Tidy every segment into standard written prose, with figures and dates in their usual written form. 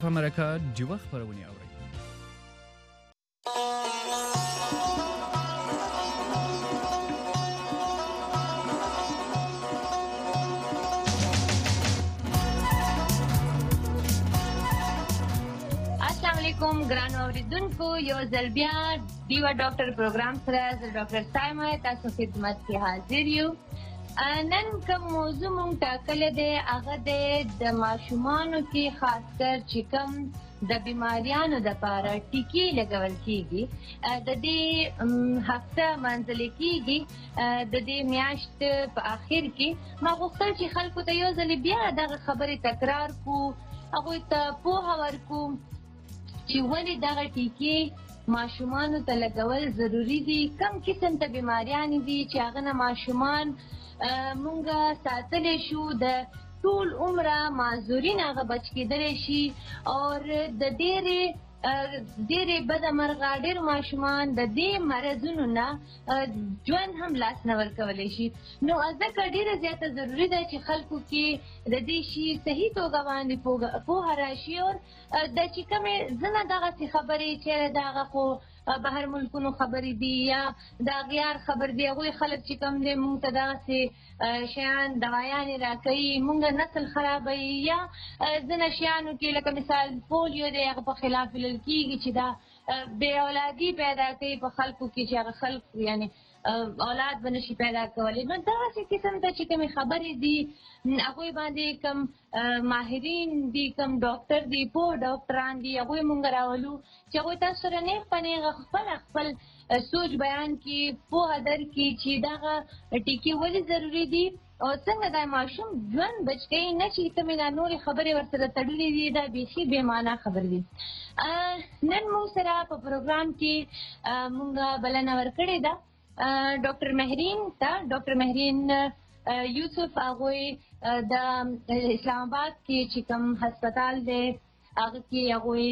مرکه ډیوه خپرونې اورئ. السلام علیکم ګرانو اوریدونکو، یو ځل بیا ډیوه ډاکټر پروګرام سره زه ډاکټر سایمه تاسو خدمت کې حاضر یو. نن کوم موضوع مونږ ټاکلی دی هغه دی د ماشومانو کې خاص کر چې کوم د بیماریانو دپاره ټیکې لګول کېږي، د دې هفته منځلې کېږي، د دې میاشت په آخر کې ما غوښتل چې خلکو ته یو ځل بیا دغه خبرې تکرار کړو، هغوی ته پوهه ورکړو چې ولې دغه ټیکې ماشومانو ته لګول ضروري دي، کم قسم ته بیماریانې دي چې هغه نه ماشومان مونږ ساتلی شو د ټول عمره معذورین هغه بچ کېدلی شي، او د ډېرې بده مرغه ډېر ماشومان د دې مرضونو نه ژوند هم لاس نه ورکولی شي. نو ځکه ډېره زیاته ضروري ده چې خلکو کې د دې شي صحیح توګه باندې پوهه راشي، او د چې کومې ځنه دغسې خبرې چې د هغه خو بهر ملکونو خبرې دي یا د اغیار خبر دي، هغوی خلک چې کوم دی مونږ ته دغسې شیان دوايانې راکوي، مونږ نسل خرابوي، یا ځینې شیانو کې لکه مثال پولیو دی هغه په خلاف ویلل کېږي چې دا بې اولادي پیدا کوي په خلکو کې چې هغه خلک یعنې اولاد به نشي پیدا کولی. نو دغسې قسم ته چې کومې خبرې دي هغوی باندې کوم ماهرین دي، کوم ډاکټر دي، پوه ډاکټران دي، هغوی مونږ راولو چې هغوی تاسو سره نیغ په نیغه خپل سوچ بیان کړي، پوهه درکړي چې دغه ټیکې ولې ضروري دي او څنګه دا ماشوم ژوند بچ کوي، نه چې کومې دا نورې خبرې ورسره تړلې دي، دا بیخي بې معنا خبرې دي. نن موږ سره په پروګرام کې مونږ بلنه ورکړې ده ډاکټر مهرین ته، ډاکټر مهرین یوسف، هغوی د اسلام آباد کې چې کوم هسپتال دی هغه کې هغوی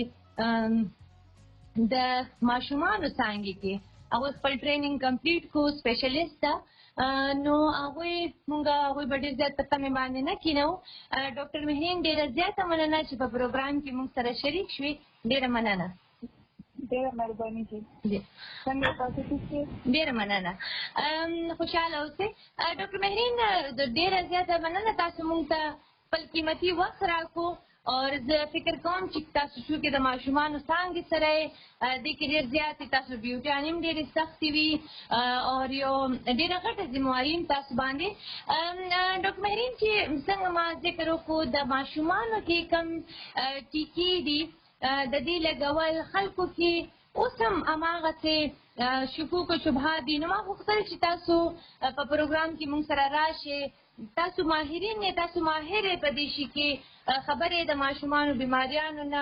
د ماشومانو څانګې کې هغوی خپل ټریننګ کمپلیټ کو، سپیشلیست ده. نو هغوی به ډېر زیات په تمې باندې نه کینو. ډاکټر مهرین ډېره زیاته مننه چې په پروګرام کې موږ سره شریک شوې، ډېره مننه. ډېره مهرباني دي. څنګه تاسو ټیک؟ ډېره مننه، خوشحاله اوسئ. ډاکټر مهرین ډېره زیاته مننه، تاسو موږ ته خپل قیمتي وخت راکړو، او زه فکر کوم چې تاسو چونکې د ماشومانو څانګې سره یې دې کې ډېر زیاتې تاسو ډیوټیانې هم ډېرې سختې وي او یو ډېره غټه ذمواري هم تاسو باندې. ډاکټر مهرین چې څنګه ما ذکر وکړو د ماشومانو کې کوم ټیکې دي د دې لګول خلکو کې اوس هم هماغسې شکوک و شبهات دي، نو ما غوښتل چې تاسو په پروګرام کې موږ سره راشئ، تاسو ماهرین یې، تاسو ماهر یې په دې شي کې خبرې د ماشومانو بیماریانو نه.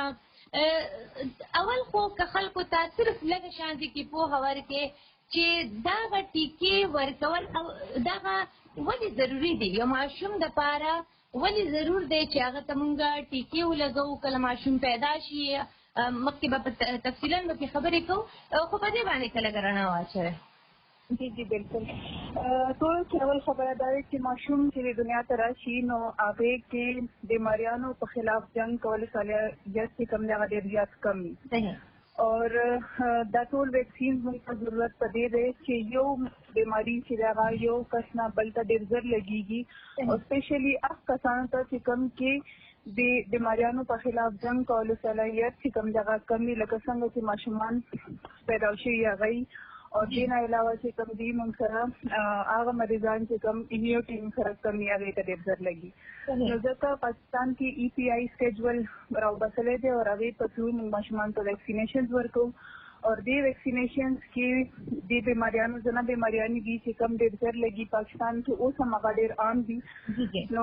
اول خو که خلکو ته صرف لږه شانتې کې پوهه ورکړې چې دغه ټیکې ورکول دغه ولې ضروري دي، یو ماشوم دپاره ولې ضرور دی چې هغه ته مونږ ټیکې ولګوو کله ماشوم پیدا شي. مخکې به تفصیلا به پرې خبرې کوو، خو په دې باندې که لږه رڼا واچوئ. جی بالکل. ټول کې اول خبره دا ده چې ماشوم چې د دنیا ته راشي نو هغې کې بیماریانو په خلاف جنګ کولو صلاحیت چې کوم دی هغه ډېر زیات کم وي، اور دا ټول ویکسین موږ ته ضرورت په دې دی چې یو بیماري چې د هغه یو کس نه بل ته ډېر ژر لګېږي، او سپیشلي هغه کسانو ته چې کوم کې د بیماریانو په خلاف جنګ کولو صلاحیت چې کوم د هغه کم وي، لکه څنګه چې ماشومان پیدا شوي هغوی، او دې نه علاوه چې کوم دي موږ سره هغه مریضان چې کوم امیونټي سره کم وي هغې ته ډېر ژر لګي. نو ځکه پاکستان کې EPI سکیجول راوبسلی دی، او هغې په تھرو موږ ماشومانو ته ویکسینیشنز ورکوو، او دې ویکسینیشنز کې دې بیماریانو ځینې بیماریانې دي چې کوم ډېر ژر لګي پاکستان کې، اوس هم هغه ډېر عام دي. نو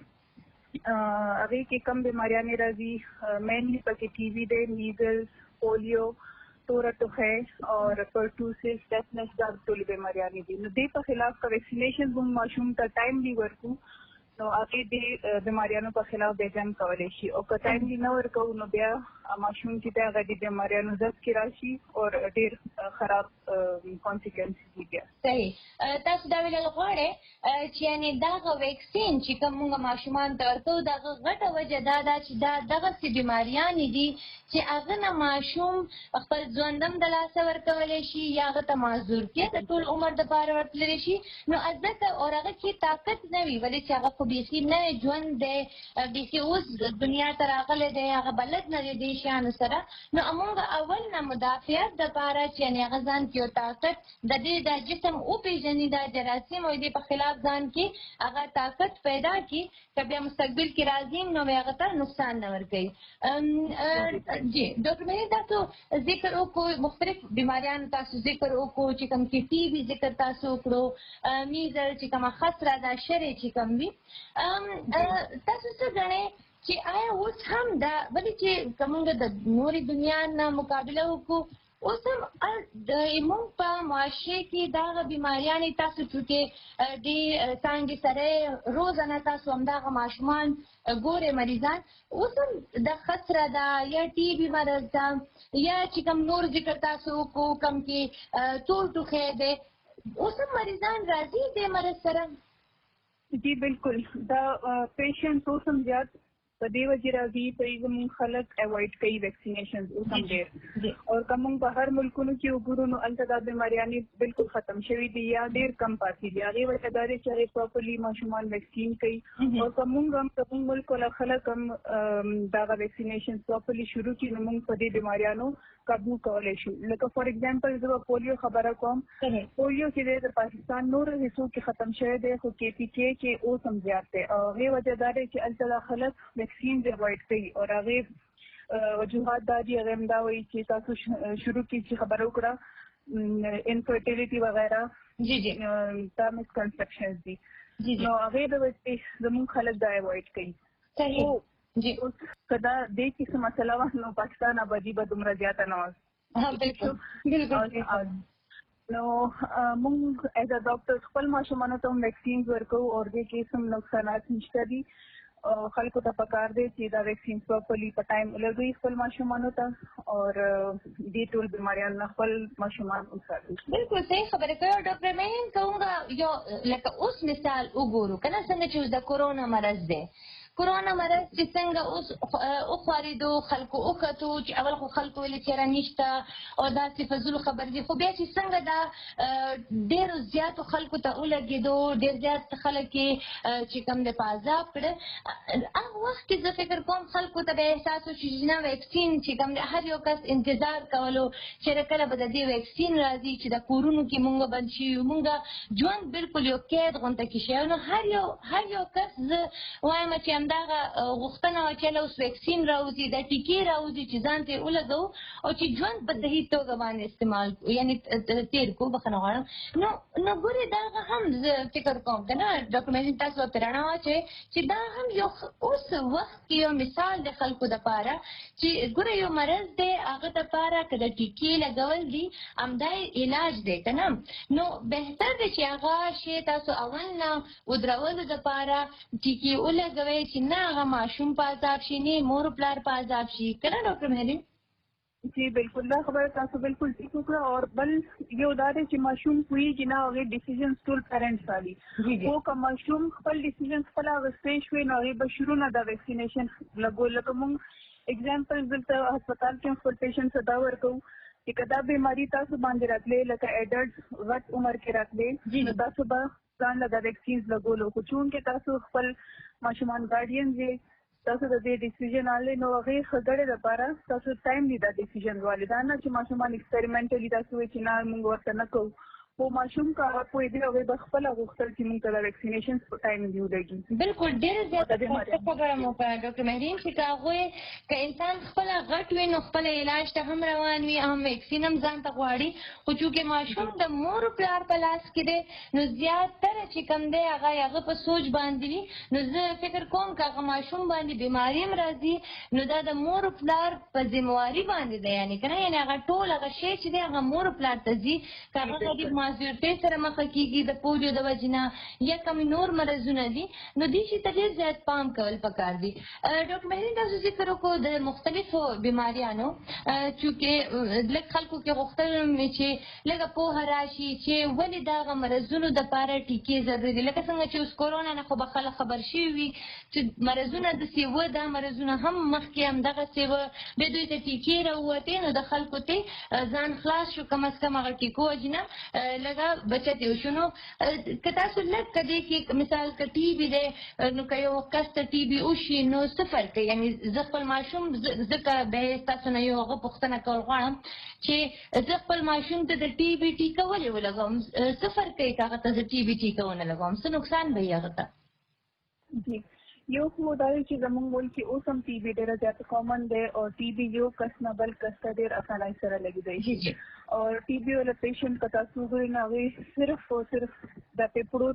هغې کې کم بیماریانې راځي، مینلی پکې TB دی، میزلز، پولیو، توره ټوخی اور پرټوسس، ټیټنس، دا ټولې بیماریانې دي. نو دې په خلاف که ویکسینیشن موږ ماشوم ته ټایملی ورکړو نو هغې دې بیماریانو په خلاف بیا جنګ کولی شي، او که ټایملی نه ورکوو نو بیا ماشوم چې دا غدي بیماریانو ضد کې راشي او ډیر خراب کانسیکوینسز دي. صحیح. تاسو دا ویل غواړئ چې یعنی دغه ویکسین چې کوم موږ ماشومان ته ورکوو دغه غټه وجه دا ده چې دا دغسې بیماریانې دي چې هغه نه ماشوم خپل ژوندم د لاسه ورکولی شي یا هغه ته معذورتیا د ټول عمر دپاره ورتللی شي نو ځکه او هغه کې طاقت نه وي ولې چې هغه خو بیخي نوی ژوند دی بیخي اوس دنیا ته راغلی دی هغه بلد نه دی دې شیانو سره نو موږ اول نه مدافعت دپاره چې یعنې هغه ځان کې یو طاقت د دې دا جسم وپېژني دا جراثیم او دې په خلاف ځان کې هغه طاقت پیدا کړي که بیا مستقبل کې راځي نو بیا هغه ته نقصان نه ورکوي. جی ډاکټر مهین تاسو ذکر وکړو مختلف بیماریانو تاسو ذکر وکړو چې کوم کې ټي بي ذکر تاسو وکړو میزل چې کومه خسره ده شرې چې کوم وي تاسو څه ګڼئ چې آیا اوس هم دا ولې چې که موږ د نورې دنیا نه مقابله وکړو اوس هم موږ په معاشره کې دغه بیماریانې تاسو چونکې دې څانګې سره روزانه تاسو همدغه ماشومان ګورئ مریضان اوس هم د خسره ده یا ټي بي مرض ده یا چې کوم نور ذکر تاسو وکړو کوم کې تور ټوخی دی اوس هم مریضان راځي دې مرض سره. جی بالکل دا پیشنټ اوس هم زیات په دې وجې راځي چې زموږ خلک اوایډ کوي ویکسینیشنز اوس هم ډېر او که موږ په هر ملکونو کې وګورو نو هلته دا بیماریانې بالکل ختم شوي دي یا ډېر کم پاتې دي هغې وجه دا دی چې هغې پراپرلي ماشومان ویکسین کوي او که موږ هم که موږ ملک والا خلک هم دغه ویکسینیشن پراپرلي شروع کړي نو موږ په دې بیماریانو قابو کولی شو. لکه فار ایگزامپل زه به پولیو خبره کوم پولیو چې دی د پاکستان نورو حصو کې ختم شوی دی خو KPK کې اوس هم زیات دی او هغې وجه دا دی چې هلته دا خلک ویکسین اوایډ کوي او هغې وجوهات دا دي هغې هم دا وایي چې تاسو شروع کې چې خبره وکړه انفرټیلیټي وغیره دا مسکنسپشنز دي نو هغې د وجې زموږ خلک دا اوایډ کوي. اوس که دا دې کیسه مسله وه نو پاکستان آبادي به دومره زیاته نه وه. نو موږ ایز ا ډاکټر خپل ماشومانو ته هم ویکسینز ورکوو او دې کې هېڅ هم نقصانات نشته دي خلکو ته پکار دی چې دا ویکسینز پراپرلي په ټایم ولګوي خپل ماشومانو ته او دې ټول بیماریانو نه خپل ماشومان وساتي. بالکل صحیح خبرې کوي ډاکټر مهین که موږ یو لکه اوس مثال وګورو که نه څنګه چې اوس د کورونا مرض دی کورونا مرض چې څنګه اوس وخوارېدو خلکو وکتو چې اول خو خلکو ویلې چې یاره نشته او داسې فضول خبر دي خو بیا چې څنګه دا ډېرو زیاتو خلکو ته ولګېدو ډېر زیات خلک یې چې کوم دی په عذاب کړه هغه وخت کې زه فکر کوم خلکو ته به احساس وشي چې نه ویکسین چې کوم دی هر یو کس انتظار کولو چې کله به د دې ویکسین راځي چې د کورونو کې مونږ بند شي مونږ ژوند بالکل یو قید غونته کې شي نو هر یو کس زه وایم چې همدغه غوښتنه وه چې اوس ویکسین راوځي دا ټیکې راوځي چې ځان ته یې ولګوو او چې ژوند په صحیح توګه باندې استعمال یعنې تېر کړو بخښنه غواړم نو ګورې دغه هم زه فکر کوم که نه ډاکټر مهین تاسو ورته رڼا واچوئ چې دا هم یو اوس وخت کې یو مثال د خلکو دپاره چې ګوره یو مرض دی هغه دپاره که د ټیکې لګول دي همدا علاج دی که نه نو بهتر دی چې هغه شی تاسو اول نه ودرولو دپاره ټیکې ولګوئ چې نه هغه ماشوم په عذاب شي نه مور پلار په عذاب شي که نه ډاکټر مهین. جی بالکل دا خبره تاسو بالکل ٹھیک وکړه او بل یو دا دی چې ماشوم پوهېږي نه هغې ډیسیژنز ټول پیرنټس والي خو که ماشوم خپل ډیسیژن خپله اخیستی شوی نو هغې به شروع نه دا ویکسینیشن لګول لکه موږ اګزامپل دلته هسپتال کې خپل پیشنټ ته دا ورکوو چې که دا بیماري تاسو باندې راتلې لکه ایډلټ غټ عمر کې راتلې نو تاسو به ځان له دا ویکسینز لګولو خو چونکې تاسو خپل ماشومان ګارډینز یې تاسو د دې ډیسیژن والې نو هغې ښه ګړې دپاره تاسو ټایم دی دا ډیسیژن والې دا نه چې ماشومان ایکسپریمنټلي تاسو وایي چې نه موږ ورته نه کوو خو ماشوم که هغه پوهېدي هغوی به خپله غوښتل چې موږ ته دا ویکسینیشنز په ټایم دي ولګي. بالکل ډېره زیاته خبره مو وکړه ډاکټر مهین چې که هغوی که انسان خپله غټ وي نو خپله علاج ته هم روان وي هم ویکسین هم ځان ته غواړي خو چونکې ماشوم د مور پلار په لاس کې دی نو زیاتره چې کوم دی هغه په سوچ باندې وي نو زه فکر کوم که هغه ماشوم باندې بیماري هم راځي نو دا د مور پلار په ذمواري باندې دی یعنې که نه یعنې هغه ټول هغه شی چې دی هغه مور پلار ته ځي که هغه غریب مازیورتۍ سره مخه کیږي د پولیو د وجې نه یا کوم نور مرضونه دي نو دې شي ته ډېر زیات پام کول پکار دي. ډاکټر مهرین تاسو ذکر وکړو د مختلفو بیماریانو چونکې لږ خلکو کې غوښتل مې چې لږه پوهه راشي چې ولې دغه مرضونو دپاره ټیکې ضروري دي. لکه څنګه چې اوس کورونا نه خو به خلک خبر شوي وي چې مرضونه داسې وه دا مرضونه هم مخکې همدغسې وه بیا دوی ته ټیکې راووتې نو د خلکو ته ځان خلاص شو کم از کم هغه ټیکو وجې نه لږه بچت یې وشو. نو که تاسو لږ که دې کې مثال که ټي بي دی نو که یو کس ته ټي بي وشي نو څه فرق کوي یعنې زه خپل ماشوم ځکه بیا ستاسو نه یو هغه پوښتنه کول غواړم چې زه خپل ماشوم ته د ټي بي ټیکه ولې ولګوم څه فرق کوي که هغه ته زه ټي بي ټیکه ونه لګوم څه نقصان به وي هغه ته؟ جی یو خو دا دی چې زموږ ملک کې اوس هم ټي بي ډېره زیاته کامن دی او ټي بي یو کس نه بل کس ته ډېر اسانۍ سره لګېدی شي او ټي بي والا پیشنټ که تاسو وګورئ نو هغې صرف او صرف د پېپړو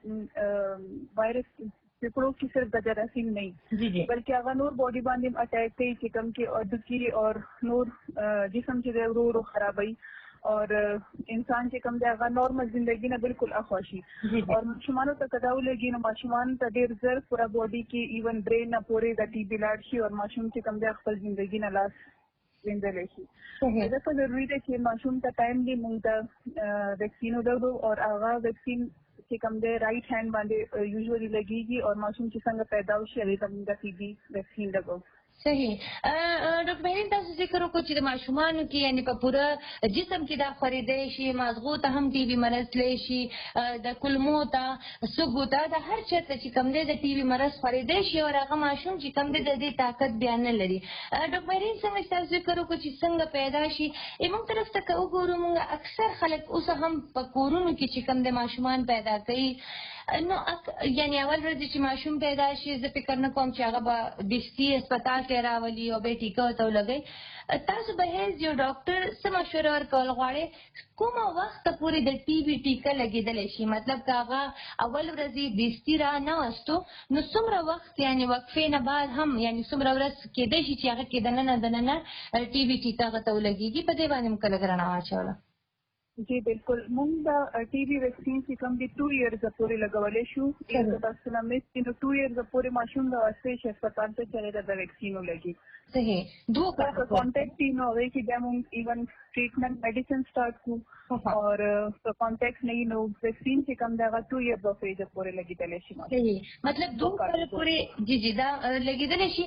ته وایرس پېپړو کې صرف د جراثیم نه وي بلکې هغه نور باډي باندې هم اټیک کوي چې کوم کې هډوکي او نور جسم چې دی ورو ورو خرابوي اور انسان چې کوم دی هغه نارمل زندگی نه بالکل اخوا شي اور ماشومانو ته که دا ولګي نو ماشومانو ته ډېر زر پوره باډي کې ایون برین نه پورې د ټي بي لاړ شي اور ماشوم چې کوم دی خپل زندگی نه لاس وینځلی شي. ځکه ضروري دی چې ماشوم ته ټایملی موږ ته ویکسین ولګو اور هغه ویکسین چې کوم دی رایټ هینډ باندې یوزولي لګېږي اور ماشوم چې څنګه پیدا وشي هغې ته موږ د ټي بي ویکسین لګو. صحیح. ډاکټر مهرین تاسو ذکر وکړو چې د ماشومانو کې یعنې په پوره جسم کې دا خورېدی شي مازغو ته هم ټي بي مرض تللی شي د کولمو ته سږو ته د هر چېرته چې کوم دی د ټي بي مرض خورېدی شي او هغه ماشوم چې کوم دی د دې طاقت بیا نه لري. ډاکټر مهرین څنګه چې تاسو ذکر وکړو چې څنګه پیدا شي موږ طرف ته که وګورو موږ اکثر خلک اوس هم په کورونو کې چې کوم دی ماشومان پیدا کوي نو یعنې اول ورځ چې ماشوم پیدا شي زه فکر نه کوم چې هغه به دستي اسپتال ته راولي او بیا ټیکه ورته ولګوي. تاسو به هیڅ یو ډاکټر څه مشوره ورکول غواړئ کومه وخته پورې د ټي بي ټیکه لګېدلی شي مطلب که هغه اول ورځ دستي را نه وستو نو څومره وخت یعنې وقفې نه بعد هم یعنې څومره ورځ کېدی شي چې هغه کې دننه ټي بي ټیکه هغه ته ولګېږي په دې باندې مو کله رڼا واچوله؟ جی بالکل موږ د ټي بي ویکسین چې کوم دي 2 ایئرز پورې لګولی شو که تاسو نه مس کړي نو 2 ایئرز پورې ماشوم د واستې شي اسپتال ته چلی د ویکسین ولګي. صحیح. دوه کانټیکټ ټي نو هغې کې بیا موږ ایون ټریټمنټ میډیسن سٹارټ کړو اور کانټیکټ نه نو ویکسین چې کوم دی هغه 2 ایئرز پورې لګېدلی شي. صحیح. مطلب 2 کال پورې جی دا لګېدلی شي.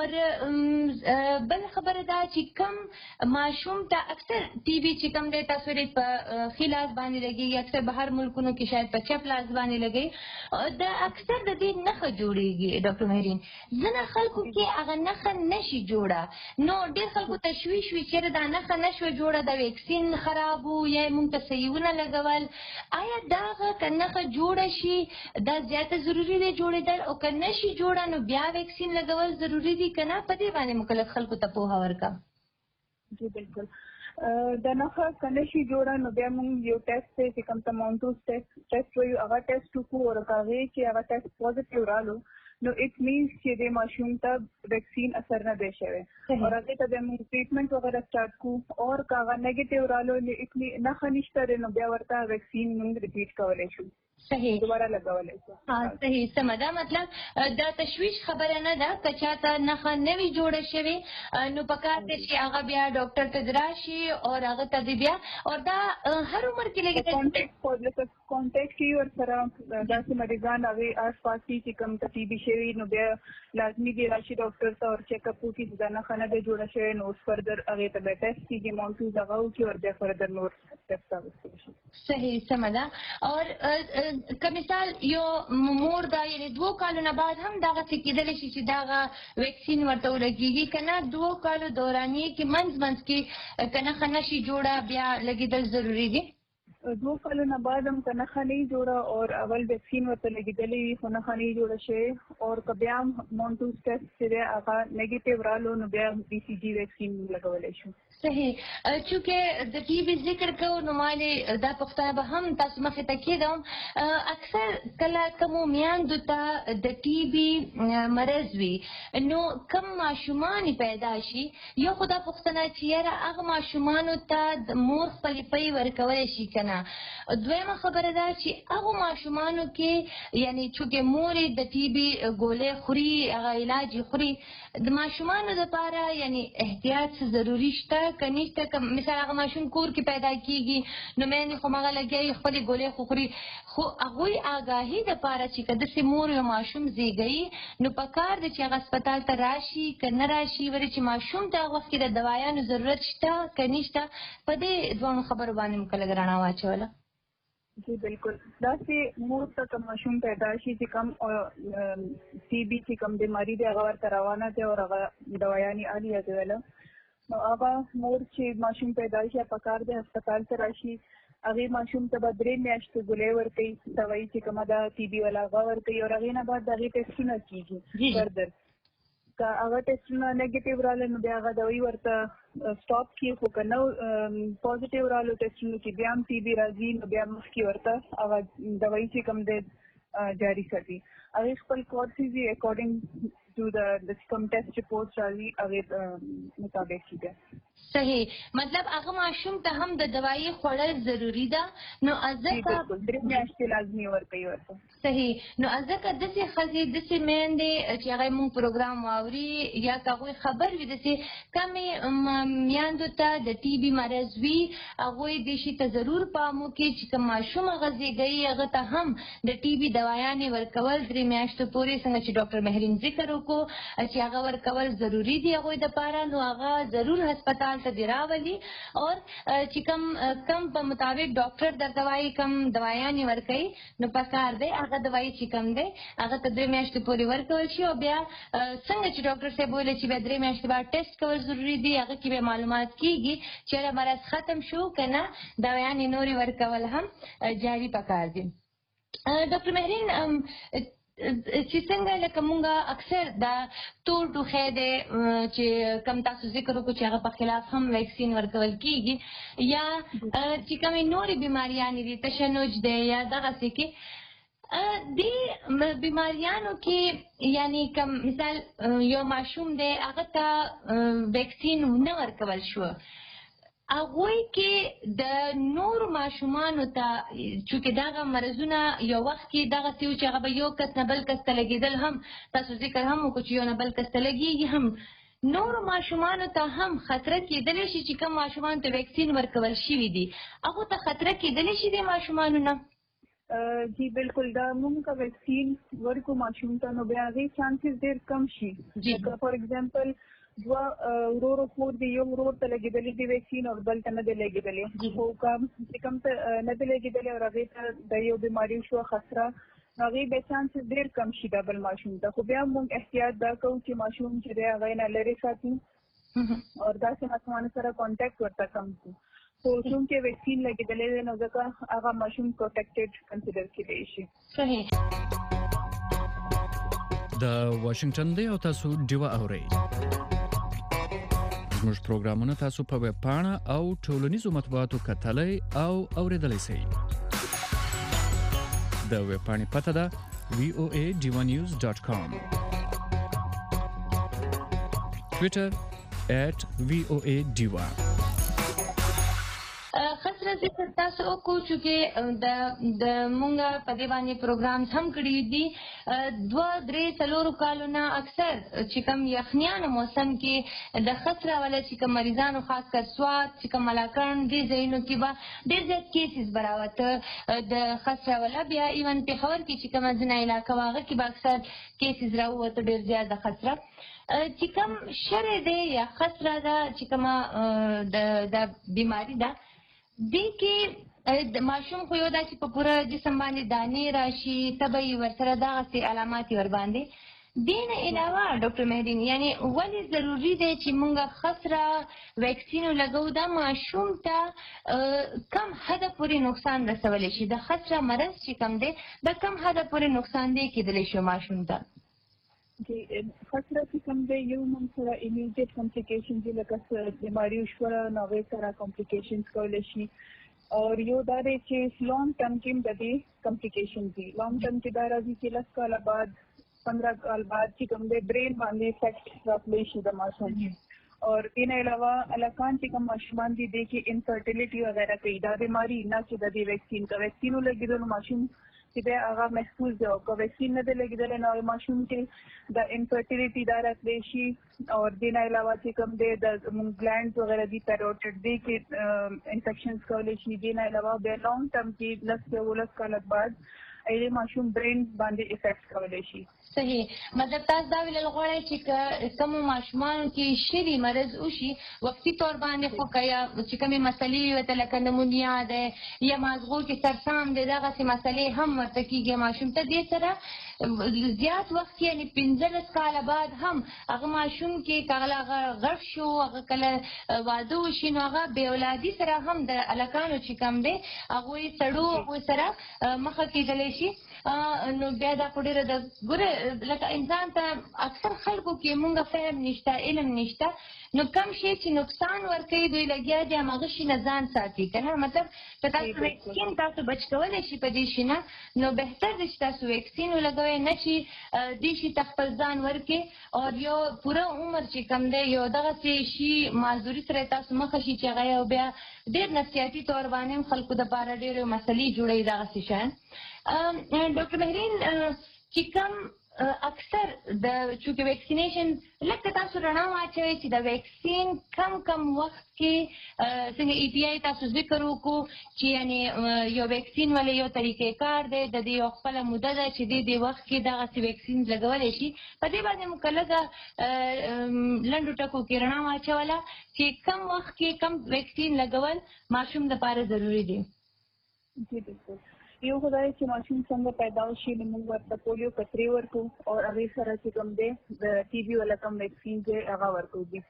اور بل خبره دا چې کوم ماشوم ته اکثر ټي بي چې کوم دی تاسو په ښي لاس باندې لګېږي اکثر بهر ملکونو کې شاید په چپ لاس باندې لګوي د اکثر د دې نښه جوړېږي. ډاکټر مهرین ځینې خلکو کې هغه نښه نشي جوړه نو ډېر خلکو تشویش وي چېرې دا نښه نه شوه جوړه د ویکسین خراب و یا یې مونږ ته صحیح ونه لګول آیا دا هغه که نښه جوړه شي دا زیاته ضروري دی جوړېدل او که نه شي جوړه نو بیا ویکسین لګول ضروري دي که نه په دې باندې مکلف خلکو ته پوهه ورکړه؟ جی بالکل د نښه که نه شي جوړه نو بیا موږ یو ټیسټ دی چې کوم ته مونټوز ټیسټ وایو هغه ټیسټ وکړو او که هغې کې هغه ټیسټ پازیټیو رالو نو اټ مینس چې د ماشوم ته ویکسین اثر نه دی شوی اور هغې ته بیا موږ ټریټمنټ وغیره سٹارټ کړو اور که هغه نیګیټیو رالو نښه نشته دی نو بیا ورته ویکسین موږ ریپیټ کولی شو دوباره لګولی شو. صحیح سمه ده مطلب دا تشویش خبره نه ده که چاته نښه نه وي جوړه شوې نو پکار دی چې هغه بیا ډاکټر ته راشي او هغه ته دې بیا او دا هر عمر کې لګېدلی کانټیکټ کړي ورسره داسې مریضان هغې آس پاس کې چې کوم ته ټي بي شوي نو بیا لازمي دی راشي ډاکټر ته اور چیک اپ وکړي چې دا نښه نه دی جوړه شوې نو اوس فردر هغې ته بیا ټیسټ کېږي مونټوز هغه وکړي اور بیا فردر نور ټیسټ راوستل شي. صحیح سمه ده. اور که مثال یو مور دا یعنې 2 کالو نه بعد هم دغسې کېدلی شي چې دغه ویکسین ورته ولګېږي که نه 2 کالو دورانیې کې منځ کې که نښه نه شي جوړه بیا لګېدل ضروري دي؟ 2 کالو نه بعد هم که نښه نه جوړه اور اول ویکسین ورته لګېدلی وي خو نښه نه جوړه شوې اور که بیا هم مونټوز ټیسټ چې دی هغه نیګیټیو رالو نو بیا بي سی جي ویکسین لګولی شو. صحیح. چونکې د ټي بي ذکر کوو نو مالې دا پوښتنه به هم تاسو مخې ته کېدم اکثر کله کومو میندو ته د ټي بي مرض وي نو کوم ماشومان پیدا شي یو خو دا پوښتنه چې یاره هغه ماشومانو ته د مور خپلې پۍ ورکولی شي که نه. دویمه خبره ده چې هغو ماشومانو کې یعنی چونکې مورې د ټي بي ګولۍ خوري هغه علاج یې خوري د ماشومانو دپاره یعنی احتیاط ضروري شته که نشته که مثال هغه ماشوم کور کې پیدا کېږي نو میندې خو هغه لګیایي خپلې ګولۍ خو خوري خو هغوی آګاهي دپاره چې که داسې مور یو ماشوم زیږوي نو په کار دی چې هغه هسپتال ته راشي که نه راشي ولې چې ماشوم ته هغه وخت کې د دوایانو ضرورت شته که نشته په دې دواړو خبرو باندې مو کله رڼا واچوله. جی بالکل داسې مور ته که ماشوم پیدا شي چې کم ټي بي چې کم بیماري دی هغه ورته روانه دی او هغه دوایانې الي یادوله نو هغه مور چې ماشوم پیدا شي په کار دی هسپتال ته راشي هغې ماشوم ته به 3 میاشتې ګولۍ ورکوي دوايي چې کومه ده ټي بي والا هغه ورکوي او هغې نه بعد د هغې ټسټونه کېږي فردر که هغه ټسټونه نیګیټیو راغله نو بیا هغه دوايي ورته سټاپ کړي خو که نه پازیټیو راغلو ټسټونو کې بیا هم ټي بي راځي نو بیا مخکې ورته هغه دوايي چې کوم دی جاري ساتي هغې خپل کورسز یې اکارډینګ ټو د کوم ټیسټ رپورټس راځي هغې مطابق کېږي. صحیح مطلب هغه ماشوم ته هم د دوایي خوړل ضروري ده نو ځکه 3 میاشتې لازمي ورکوي ورته. صحیح نو ځکه داسې ښځې داسې میندې چې هغه مونږ پروګرام واوري یا که هغوی خبر وي داسې کمې میندو ته د ټي بي مرض وي هغوی دې شي ته ضرور پام وکړي چې که ماشوم هغه زیږوي هغه ته هم د ټي بي دوایانې ورکول 3 میاشتو پورې څنګه چې ډاکټر مهرین ذکر وکړو چې هغه ورکول ضروري دي هغوی دپاره نو هغه ضرور هسپتال ته دې راولي اور چې کم په مطابق ډاکټر درته وایي کم دوایانې ورکوي نو پکار دی هغه دوايي چې کم دی هغه ته 2 میاشتې پورې ورکول شي او بیا څنګه چې ډاکټر صاحب ویلي چې بیا 3 میاشتې بعد ټیسټ کول ضروري دي هغه کې به معلومات کېږي چې مرض ختم شو که نه دوایانې نورې ورکول هم جاري پکار دي. ډاکټر مهرین چې څنګه لکه مونږ اکثر دا تور ټوخی دی چې کم تاسو ذکر وکړو چې هغه په خلاف هم ویکسین ورکول کېږي یا چې کومې نورې بیماریانې دي تشنج دی یا دغسې کې دې بیماریانو کې یعنی کم مثال یو ماشوم دی هغه ته ویکسین نه ورکول شو هغوی کې د نور ماشومانو ته چونکې دغه مرضونه یو وخت کې دغسې و چې هغه به یو کس نه بل کس ته لګېدل هم تاسو ذکر هم وکړو چې یو نه بل کس ته لګېږي هم نورو ماشومانو ته هم خطره کېدلی شي چې کوم ماشومانو ته ویکسین ورکول شوي دي هغو ته خطره کېدلی شي د ماشومانو نه. جی بالکل دا مونږ که ویکسین ورکو ماشوم ته نو بیا هغې چانسز ډېر کم شي لکه فار ایگزامپل دوه ورور خور دی یو ورور ته لګېدلې دي ویکسین او بل ته نه دی لګېدلې خو چې کوم ته نه دی لګېدلې او هغې ته د یو بیماري شوه خطره نو هغې بیا چانسز ډېر کم شي دا بل ماشوم ته خو بیا موږ احتیاط دا کوو چې ماشوم چې دی هغې نه لرې ساتو او داسې ماشومانو سره کانټیکټ ورته کم کړو خو چونکې ویکسین لګېدلی دی نو ځکه هغه ماشوم پروټیکټډ کنسیډر کېدی شي. صحیح د واشنگټن دی او تاسو ډیوه اورئ زموږ پروګرامونه تاسو په ویب پاڼه او ټولنیزو مطبوعاتو کتلای او اوریدلای شئ. د ویب پاڼې پته ده voadivanews.com Twitter @voadiva خسره ذکر تاسو وکړو چې د مونږ په دې باندې پروګرامز هم کړي دي 2-3 کالونه اکثر چې کوم یخنیانو موسم کې د خسره والا چې کوم مریضانو خاص کر سوات چې کوم ملاکان دې ځایونو کې به ډېر زیات کیسز براوته د خسره والا بیا ایون پېښور کې چې کومه ځینې علاقه وه هغه کې به اکثر کیسز راووته ډېر زیات د خسره چې کوم شرع دی یا خسره ده چې کومه د بیماري ده دې کې د ماشوم خو یو دا چې په پوره جسم باندې دانې راشي تبه یې ورسره دغسې علامات یې ورباندې دې نه علاوه ډاکټر مهرین یعنی ولې ضروري دی چې موږ خسره ویکسین ولګوو دا ماشوم ته کم حده پورې نقصان رسولی شي د خسره مرض چې کوم دی د کم حده پورې نقصان دی کېدلی شي ماشوم ته. جی خسره چې کوم دی یو موږ سره امیډیټ کمپلیکیشنز دي لکه بیماري وشوه نو هغې سره کمپلیکیشنز کولی شي او یو دا دی چې لانګ ټرم کې هم د دې کمپلیکیشنز دي لانګ ټرم کې دا راځي چې 10 کاله بعد 15 کال بعد چې کوم دی برین باندې افیکټ راتلی شي د ماشوم और इन अलावा अलकान के कम माशूमान दी दे कि इनफर्टिलिटी वगैरह कई दा बीमारी ना कि दी वैक्सीन का वैक्सीन लगी दो माशूम कि दे आगा महफूज जाओ का वैक्सीन न दे लगी दे ना माशूम के द इनफर्टिलिटी दा रखदेशी और दिन अलावा के कम दे द ग्लैंड्स वगैरह दी पैरोटिड दे के इन्फेक्शंस का लेशी दिन अलावा बे लॉन्ग टर्म की 10 से 19 साल बाद अहिले माशूम ब्रेन बांधे इफेक्ट का लेशी صحیح مطلب تاسو دا ویل غواړئ چې کوم ماشومان کې شری مرض وشي وقتی طور باندې خو کیا چې کومه مسلې وته لکه نمونیا ده یا مازغو کې سرطان ده دغه مسلې هم ورته کیږي ماشوم ته دې سره زیات وخت یعنی 15 کال بعد هم هغه ماشوم کې کله غرق شو هغه کله واده وشي نو هغه بے اولادي سره هم د الکانو چې کم ده هغه سړو هغه سره مخه کېدلی شي نو بیا دا پډیره د ګوره لکه انسان ته اکثر خلکو کې مونږه فهم نشته علم نشته نو کم شي چې نقصان ورکوي دوی لګیا دي هماغه شي نه ځان ساتي که نه مطلب که تاسو ویکسین تاسو بچ کولی شي په دې شي نه نو بهتر دی چې تاسو ویکسین ولګوئ نه چې دې شي ته خپل ځان ورکړي او یو پوره عمر چې کم دی یو دغسې شي معذوري سره تاسو مخه شي چې هغه یو بیا ډېر نفسیاتي طور باندې هم خلکو دپاره ډېرې مسلې جوړوي دغسې شیان ډاکټر مهرین چې کوم اکثر د چونکه ویکسینیشن لکه تاسو رڼا واچوئ چې د ویکسین کم وخت کې څنګه ای پی آی تاسو ذکر وکړو چې یعنی یو ویکسین ولې یو طریقې کار دی د دې یو خپله موده ده چې دې وخت کې دغسې ویکسین لګولی شي په دې باندې موږ که لږه لنډو ټکو کې رڼا واچوله چې کم وخت کې کم ویکسین لګول ماشوم دپاره ضروري دی جی بالکل یو خدای چې ماشوم څنګه پیدا شي نو موږ ورته پولیو کترې ورکو او هغې سره چې کوم دی د ټي بي والا کوم ویکسین دی هغه ورکو بیا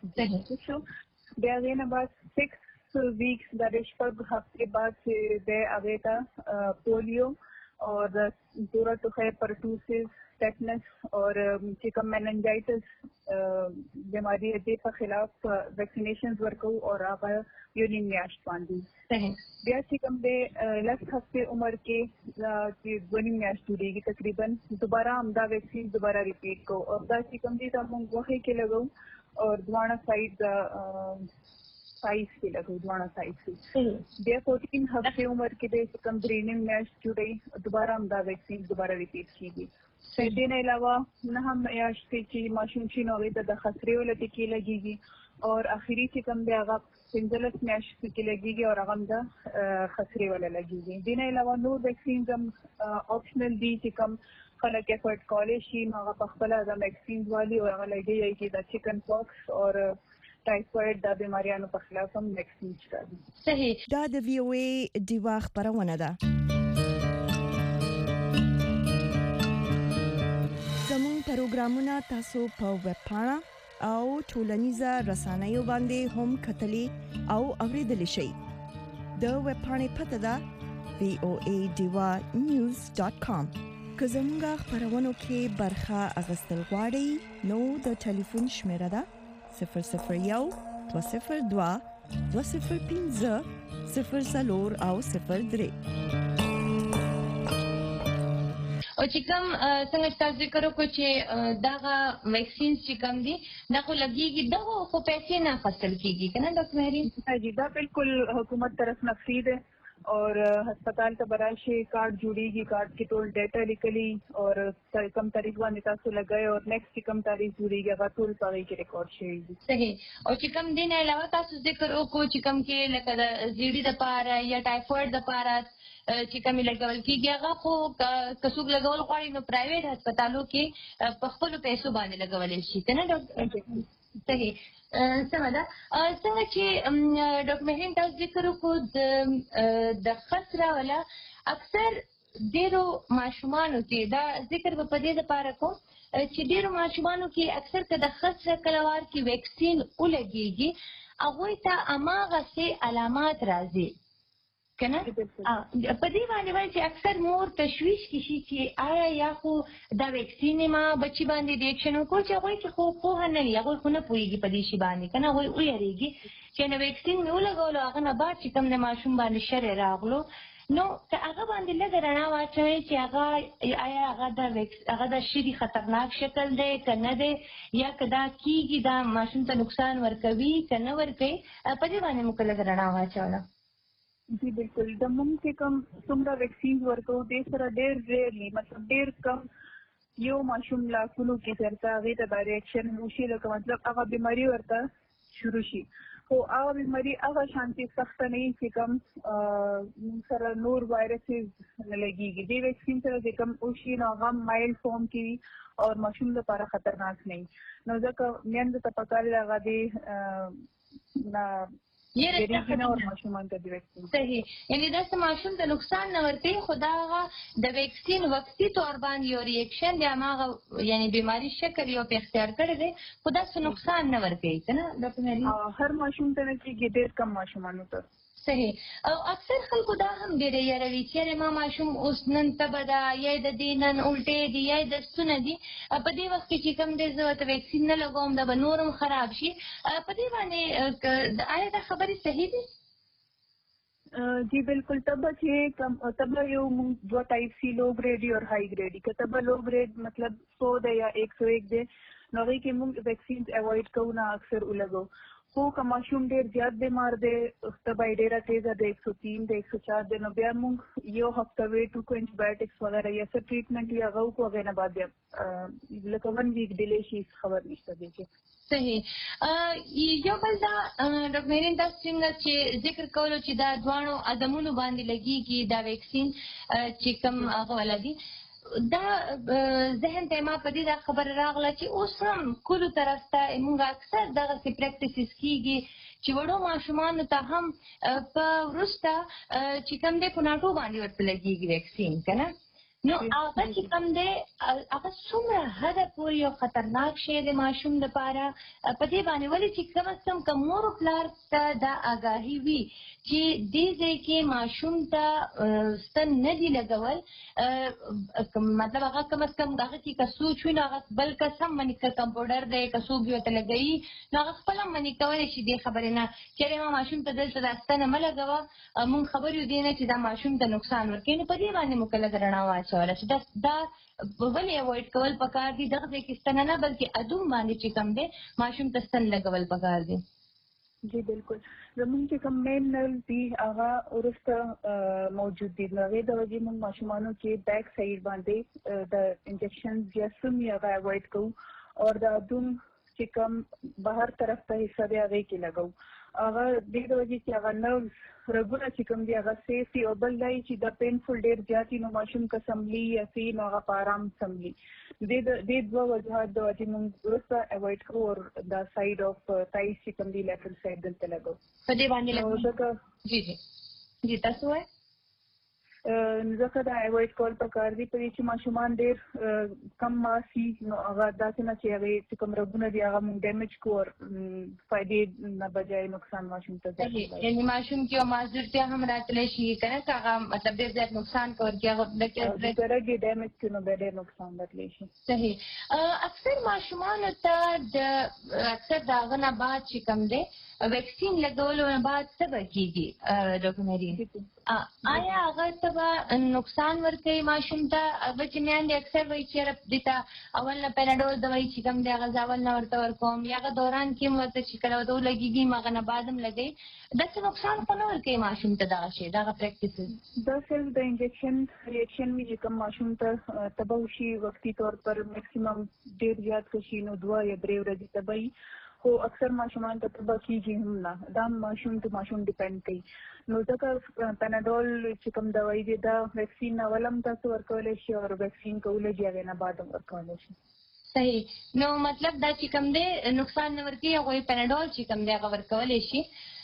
هغې نه بعد 6 ویکس د شپږ هفتې بعد چې دی هغې ته پولیو اور پورا ټوخی پرټوسس ٹیٹنس اور چې کوم میننجائٹس بیماری دې په خلاف ویکسینیشنز ورکو اور هغه یو نیم میاشت باندې بیا چې کوم دی لس هفتې عمر کې چې 2 میاشت جوړېږي تقریبا دوباره همدا ویکسین دوباره ریپیټ کو اور دا چې کوم دی دا موږ غوښې کې لګو اور دواړه سایډ سائز کې لګو دواړه سایډ کې بیا 14 هفتې عمر کې دی چې کوم 3 میاشت جوړي دوباره همدا ویکسین دوباره ریپیټ کیږي دې نه علاوه نهم میاشتې چې ماشوم شي نو هغې ته د خسرې والا ټیکې لګېږي اور آخري چې کوم دی هغه 15 میاشتې کې لګېږي اور هغه هم د خسرې والا لګېږي دې نه علاوه نور ویکسینز هم آپشنل دي چې کوم خلک افورډ کولی شي نو هغه په خپله هغه ویکسینز والي او هغه لګوي چې د چکن پاکس اور ټایفاید د بیماریانو په خلاف هم ویکسین شته صحیح دا د وی او ای ډیوا خبرونه ده زموږ پروګرامونه تاسو په ویب پاڼه او ټولنیزه رسنیو باندې هم کتلی او اوریدلی شئ د ویب پاڼې پته ده voadivanews.com که زموږ خبرونو کې برخه اخیستل غواړئ نو د ټلیفون شمیره ده 001 202 205 04 او 03 او چې کوم څنګه تاسو ذکر وکړو چې دغه ویکسین چې کوم دي دا خو لګېږي دغه خو پیسې نه اخیستل کېږي که نه ډاکټر مهرین جی دا بالکل حکومت طرف نه فری ده اور هسپتال ته براشي کارت جوړیږي کارت کې ټول ډیټا لیکلي اور کم تاریخ باندې تاسو لګای او نیکسټ کم تاریخ جوړیږي هغه ټول پاره کې ریکارډ شي صحیح او چې کوم دین علاوه تاسو ذکر وکړو چې کوم کې لکه د زیړي د پاره یا ټایفاید د پاره چې کوم لګول کېږي هغه خو کڅوګ لګول غواړي نو پرایویټ هسپتالو کې په خپل پیسو باندې لګول شي کنه ډاکټر صحیح سمه ده څنګه چې ډاکټر مهرین تاسو ذکر وکړو د خسره ولا اکثر ډیرو ماشومانو کې دا ذکر په دې لپاره کوم چې ډیرو ماشومانو کې اکثر که د خسره کلوار کې ویکسین ولګېږي هغوی ته هماغسې علامات راځي کنه په دې باندې وایي چې اکثر مور تشویش کې شي چې آیا یا خو دا ویکسین ما بچی باندې ریاکشن وکړو چې هغوی کې خو پوهه نه لري هغوی خو نه پوهېږي په دې شي باندې که نه هغوی ویرېږي چې نه ویکسین مې ولګولو هغه نه بعد چې کوم د ماشوم باندې شرې راغلو نو که هغه باندې لږ رڼا واچوي چې آیا هغه د شری خطرناک شکل دی که نه دی یا که دا کیږي دا ماشوم ته نقصان ورکوي که نه ورکوي په دې باندې موږ لږ رڼا واچوله. جی بالکل د موږ چې کوم څومره ویکسین ورکو دې سره ډېر ریئرلی مطلب ډېر کم یو ماشوم لا کلو کې چرته هغې ته دا ریاکشن وشي لکه مطلب هغه بیماري ورته شروع شي خو هغه بیماري هغه شانتي سخته نه وي چې کوم سره نور وایرسز نه لګېږي. دې ویکسین سره چې کوم وشي نو هغه مایلډ فارم کې وي او ماشوم لپاره خطرناک نه وي. نو ځکه میندو ته پکار دی هغه دې نه صحیح یعنی دا ماشوم ته نقصان نه ورکوي خو دا هغه د ویکسین وقتي طور باندې یو ریاکشن دی هماغه یعنی بیماري شکل یو په اختیار کړی دی خو داسې نقصان نه ورکوي که نه ډاکټر مریم؟ هر ماشوم ته نه کېږي ډېر کم ماشومانو ته. صحیح. او اکثر خلکو دا هم ډېر یاروي چې یاره ما ماشوم اوس نن تبه ده یا د دې نن الټې دي یا د ستونه دي په دې وخت کې چې کوم دی زه ورته ویکسین نه لګوم دا به نور هم خراب شي په دې باندې آیا دا خبرې صحیح دي؟ جی بالکل تبه چې تبه یو موږ دوه ټایپ سي لو ګریډي او هائی ګریډي که تبه لو ګریډ مطلب 100 دی یا 101 دی نو هغې کې موږ ویکسین اوایډ کوو نه اکثر ولګو. خو که ماشوم ډېر زیات بیمار دی تبه یې ډېره تیزه دی 103 دی 104 دی نو بیا موږ یو هفته ویټ وکړو انټيبایوټکس وغیره یا څه ټریټمنټ وي هغه وکړو هغې نه بعد بیا لکه 1 ویک ډیلی شي خبر نشته دی کې. صحیح. یو بل دا ډاکټر مریم تاسو څنګه چې ذکر کولو چې دا دواړو عدمونو باندې لګېږي دا ویکسین چې کوم هغه والا دي دا ذهن ته ما په دې دا خبره راغله چې اوس هم کلو طرف ته موږ اکثر دغسې پریکټسز کېږي چې وړو ماشومانو ته هم په وروسته چې کوم دی په ناټو باندې ورته لګېږي ویکسین که نه نو هغه چې کوم دی هغه څومره حده پورې یو خطرناک شی دی ماشوم لپاره په دې باندې ولې چې کم از کم که مور و پلار ته دا آګاهي وي چې دې ځای کې ماشوم ته ستن نه دي لګول مطلب هغه کم از کم هغه کې که سوچ وي نو هغه بل کس هم منې که کمپاوډر دی که څوک یې ورته لګوي نو هغه خپله هم منې کولی شي دې خبرې نه چېرې ما ماشوم ته دلته دا ستنه مه لګوه مونږ خبر یو دې نه چې دا ماشوم ته نقصان ورکوي نو په دې باندې موږ لږ رڼا واچوله چې دا ولې اوایډ کول پکار دي دغه ځای کې ستنه نه بلکې ادوم باندې چې کوم دی ماشوم ته ستن لګول پکار دي. جی بالکل زموږ چې کوم مین نل دي هغه وروسته موجود دي نو هغې د وجې موږ ماشومانو کې بیک سایډ باندې د انجکشنز یا سم یې هغه اوایډ کوو او د ادوم چې کوم بهر طرف ته حصه دی هغې کې لګوو هغه دې د وجې چې هغه نروز رګونه چې کوم دي هغه سیف دي او بل دا چې دا پینفل ډېر زیات وي نو ماشوم که سملي یا څه نو هغه په ارام سملي دې دوه وجوهات د وجې موږ وروسته اوایډ کوو او دا سایډ اف تایز چې کوم دي لیټرل سایډ دلته لګوو په دې باندې جی جی جی تاسو وایئ ځکه دا اوایډ کول پکار دي په دې چې ماشومان ډېر کم ماسي نو هغه داسې نه چې هغې چې کوم رګونه دي هغه موږ ډیمیج کړو او فایدې نه بجای نقصان ماشوم ته زیات یعنې ماشوم کې یو معذورتیا هم راتلی شي که نه که هغه مطلب ډېر زیات نقصان کوونکي هغه رګ یې ډیمیج کړي نو بیا ډېر نقصان راتلی شي. صحیح. اکثر ماشومانو ته اکثر د هغه نه بعد چې کوم دی ویکسین لګولو نه بعد څه به کېږي ډاکټر مریم؟ آیا هغه ته به نقصان ورکوي ماشوم ته هغه چې میندې اکثر وایي چې یاره دې ته اول نه پیناډول دوايي چې کوم دی هغه زه اول نه ورته ورکوم یا هغه دوران کې هم ورته چې کله ورته ولګېږي هغه نه بعد هم لګوي داسې نقصان خو نه ورکوي ماشوم ته دغه شی دغه پریکټسز دا صرف د انجکشن ریاکشن وي چې کوم ماشوم ته تبه وشي وقتي طور پر میکسیمم ډېر زیات که شي نو 2 یا 3 ورځې تبه وي خو اکثر ماشومان ته تبه کېږي هم نه دا ماشوم ته ماشوم ډیپینډ کوي نو ځکه پیناډول چې کوم دوايي دی دا ویکسین اول هم تاسو ورکولی شي او ویکسین کولی شي هغې نه بعد هم ورکولی شي. صحیح. نو مطلب دا چې کوم دی نقصان نه ورکوي هغوی پیناډول چې کوم دی هغه ورکولی شي.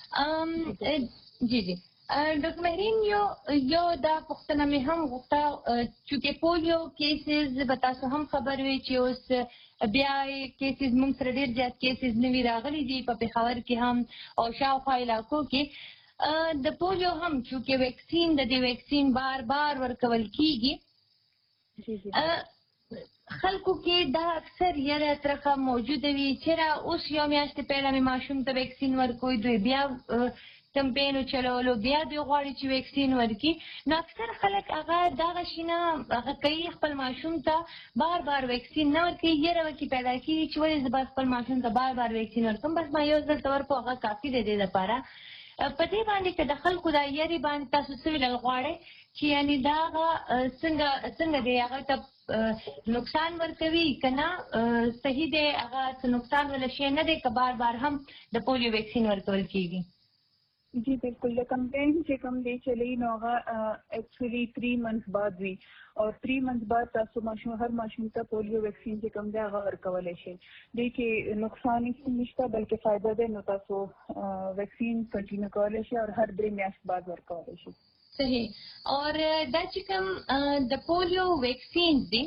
جی جی ډاکټر مریم یو دا پوښتنه مې هم غوښته چونکې پولیو کیسز به تاسو هم خبر وي چې اوس بیا کیسز موږ سره ډېر زیات کیسز نوي راغلي دي په پېښور کې هم او شاوخوا علاقو کې د پولیو هم چونکې ویکسین د دې ویکسین بار بار ورکول کېږي خلکو کې دا اکثر یره ترخه موجوده وي چېرې اوس یو میاشتې پهله مې ماشوم ته ویکسین ورکوي دوی بیا کمپین چلولو بیا دوی غواړي چې ویکسین ورکړي نو اکثر خلک هغه دغه شي نه هغه کوي خپل ماشوم ته بار ویکسین نه ورکوي یره ورکې پیدا کېږي چې ولې زه به خپل ماشوم ته بار ویکسین ورکړم بس ما یو ځل ته ورکړو هغه کافي دی دې لپاره په دې باندې که د خلکو دا یرې باندې تاسو څه ویل غواړئ چې یعنې دا هغه څنګه دی هغه ته نقصان ورکوي که نه صحیح دی هغه څه نقصان ولا شی نه دی که بار هم د پولیو ویکسین ورکول کېږي जी बिल्कुल कम्पेन چې کوم دی چلی نو هغه ایکچولی 3 months بعد وی او 3 months بعد تاسو ماشوم هر ماشوم ته پولیو ویکسین چې کوم دی هغه ورکولای شي دې کې نقصان هیڅ نشته بلکې فائدہ ده نو تاسو ویکسین کنټینیو کولای شي او هر 3 میاشت بعد ورکولای شي صحیح اور دا چې کوم د پولیو ویکسین دي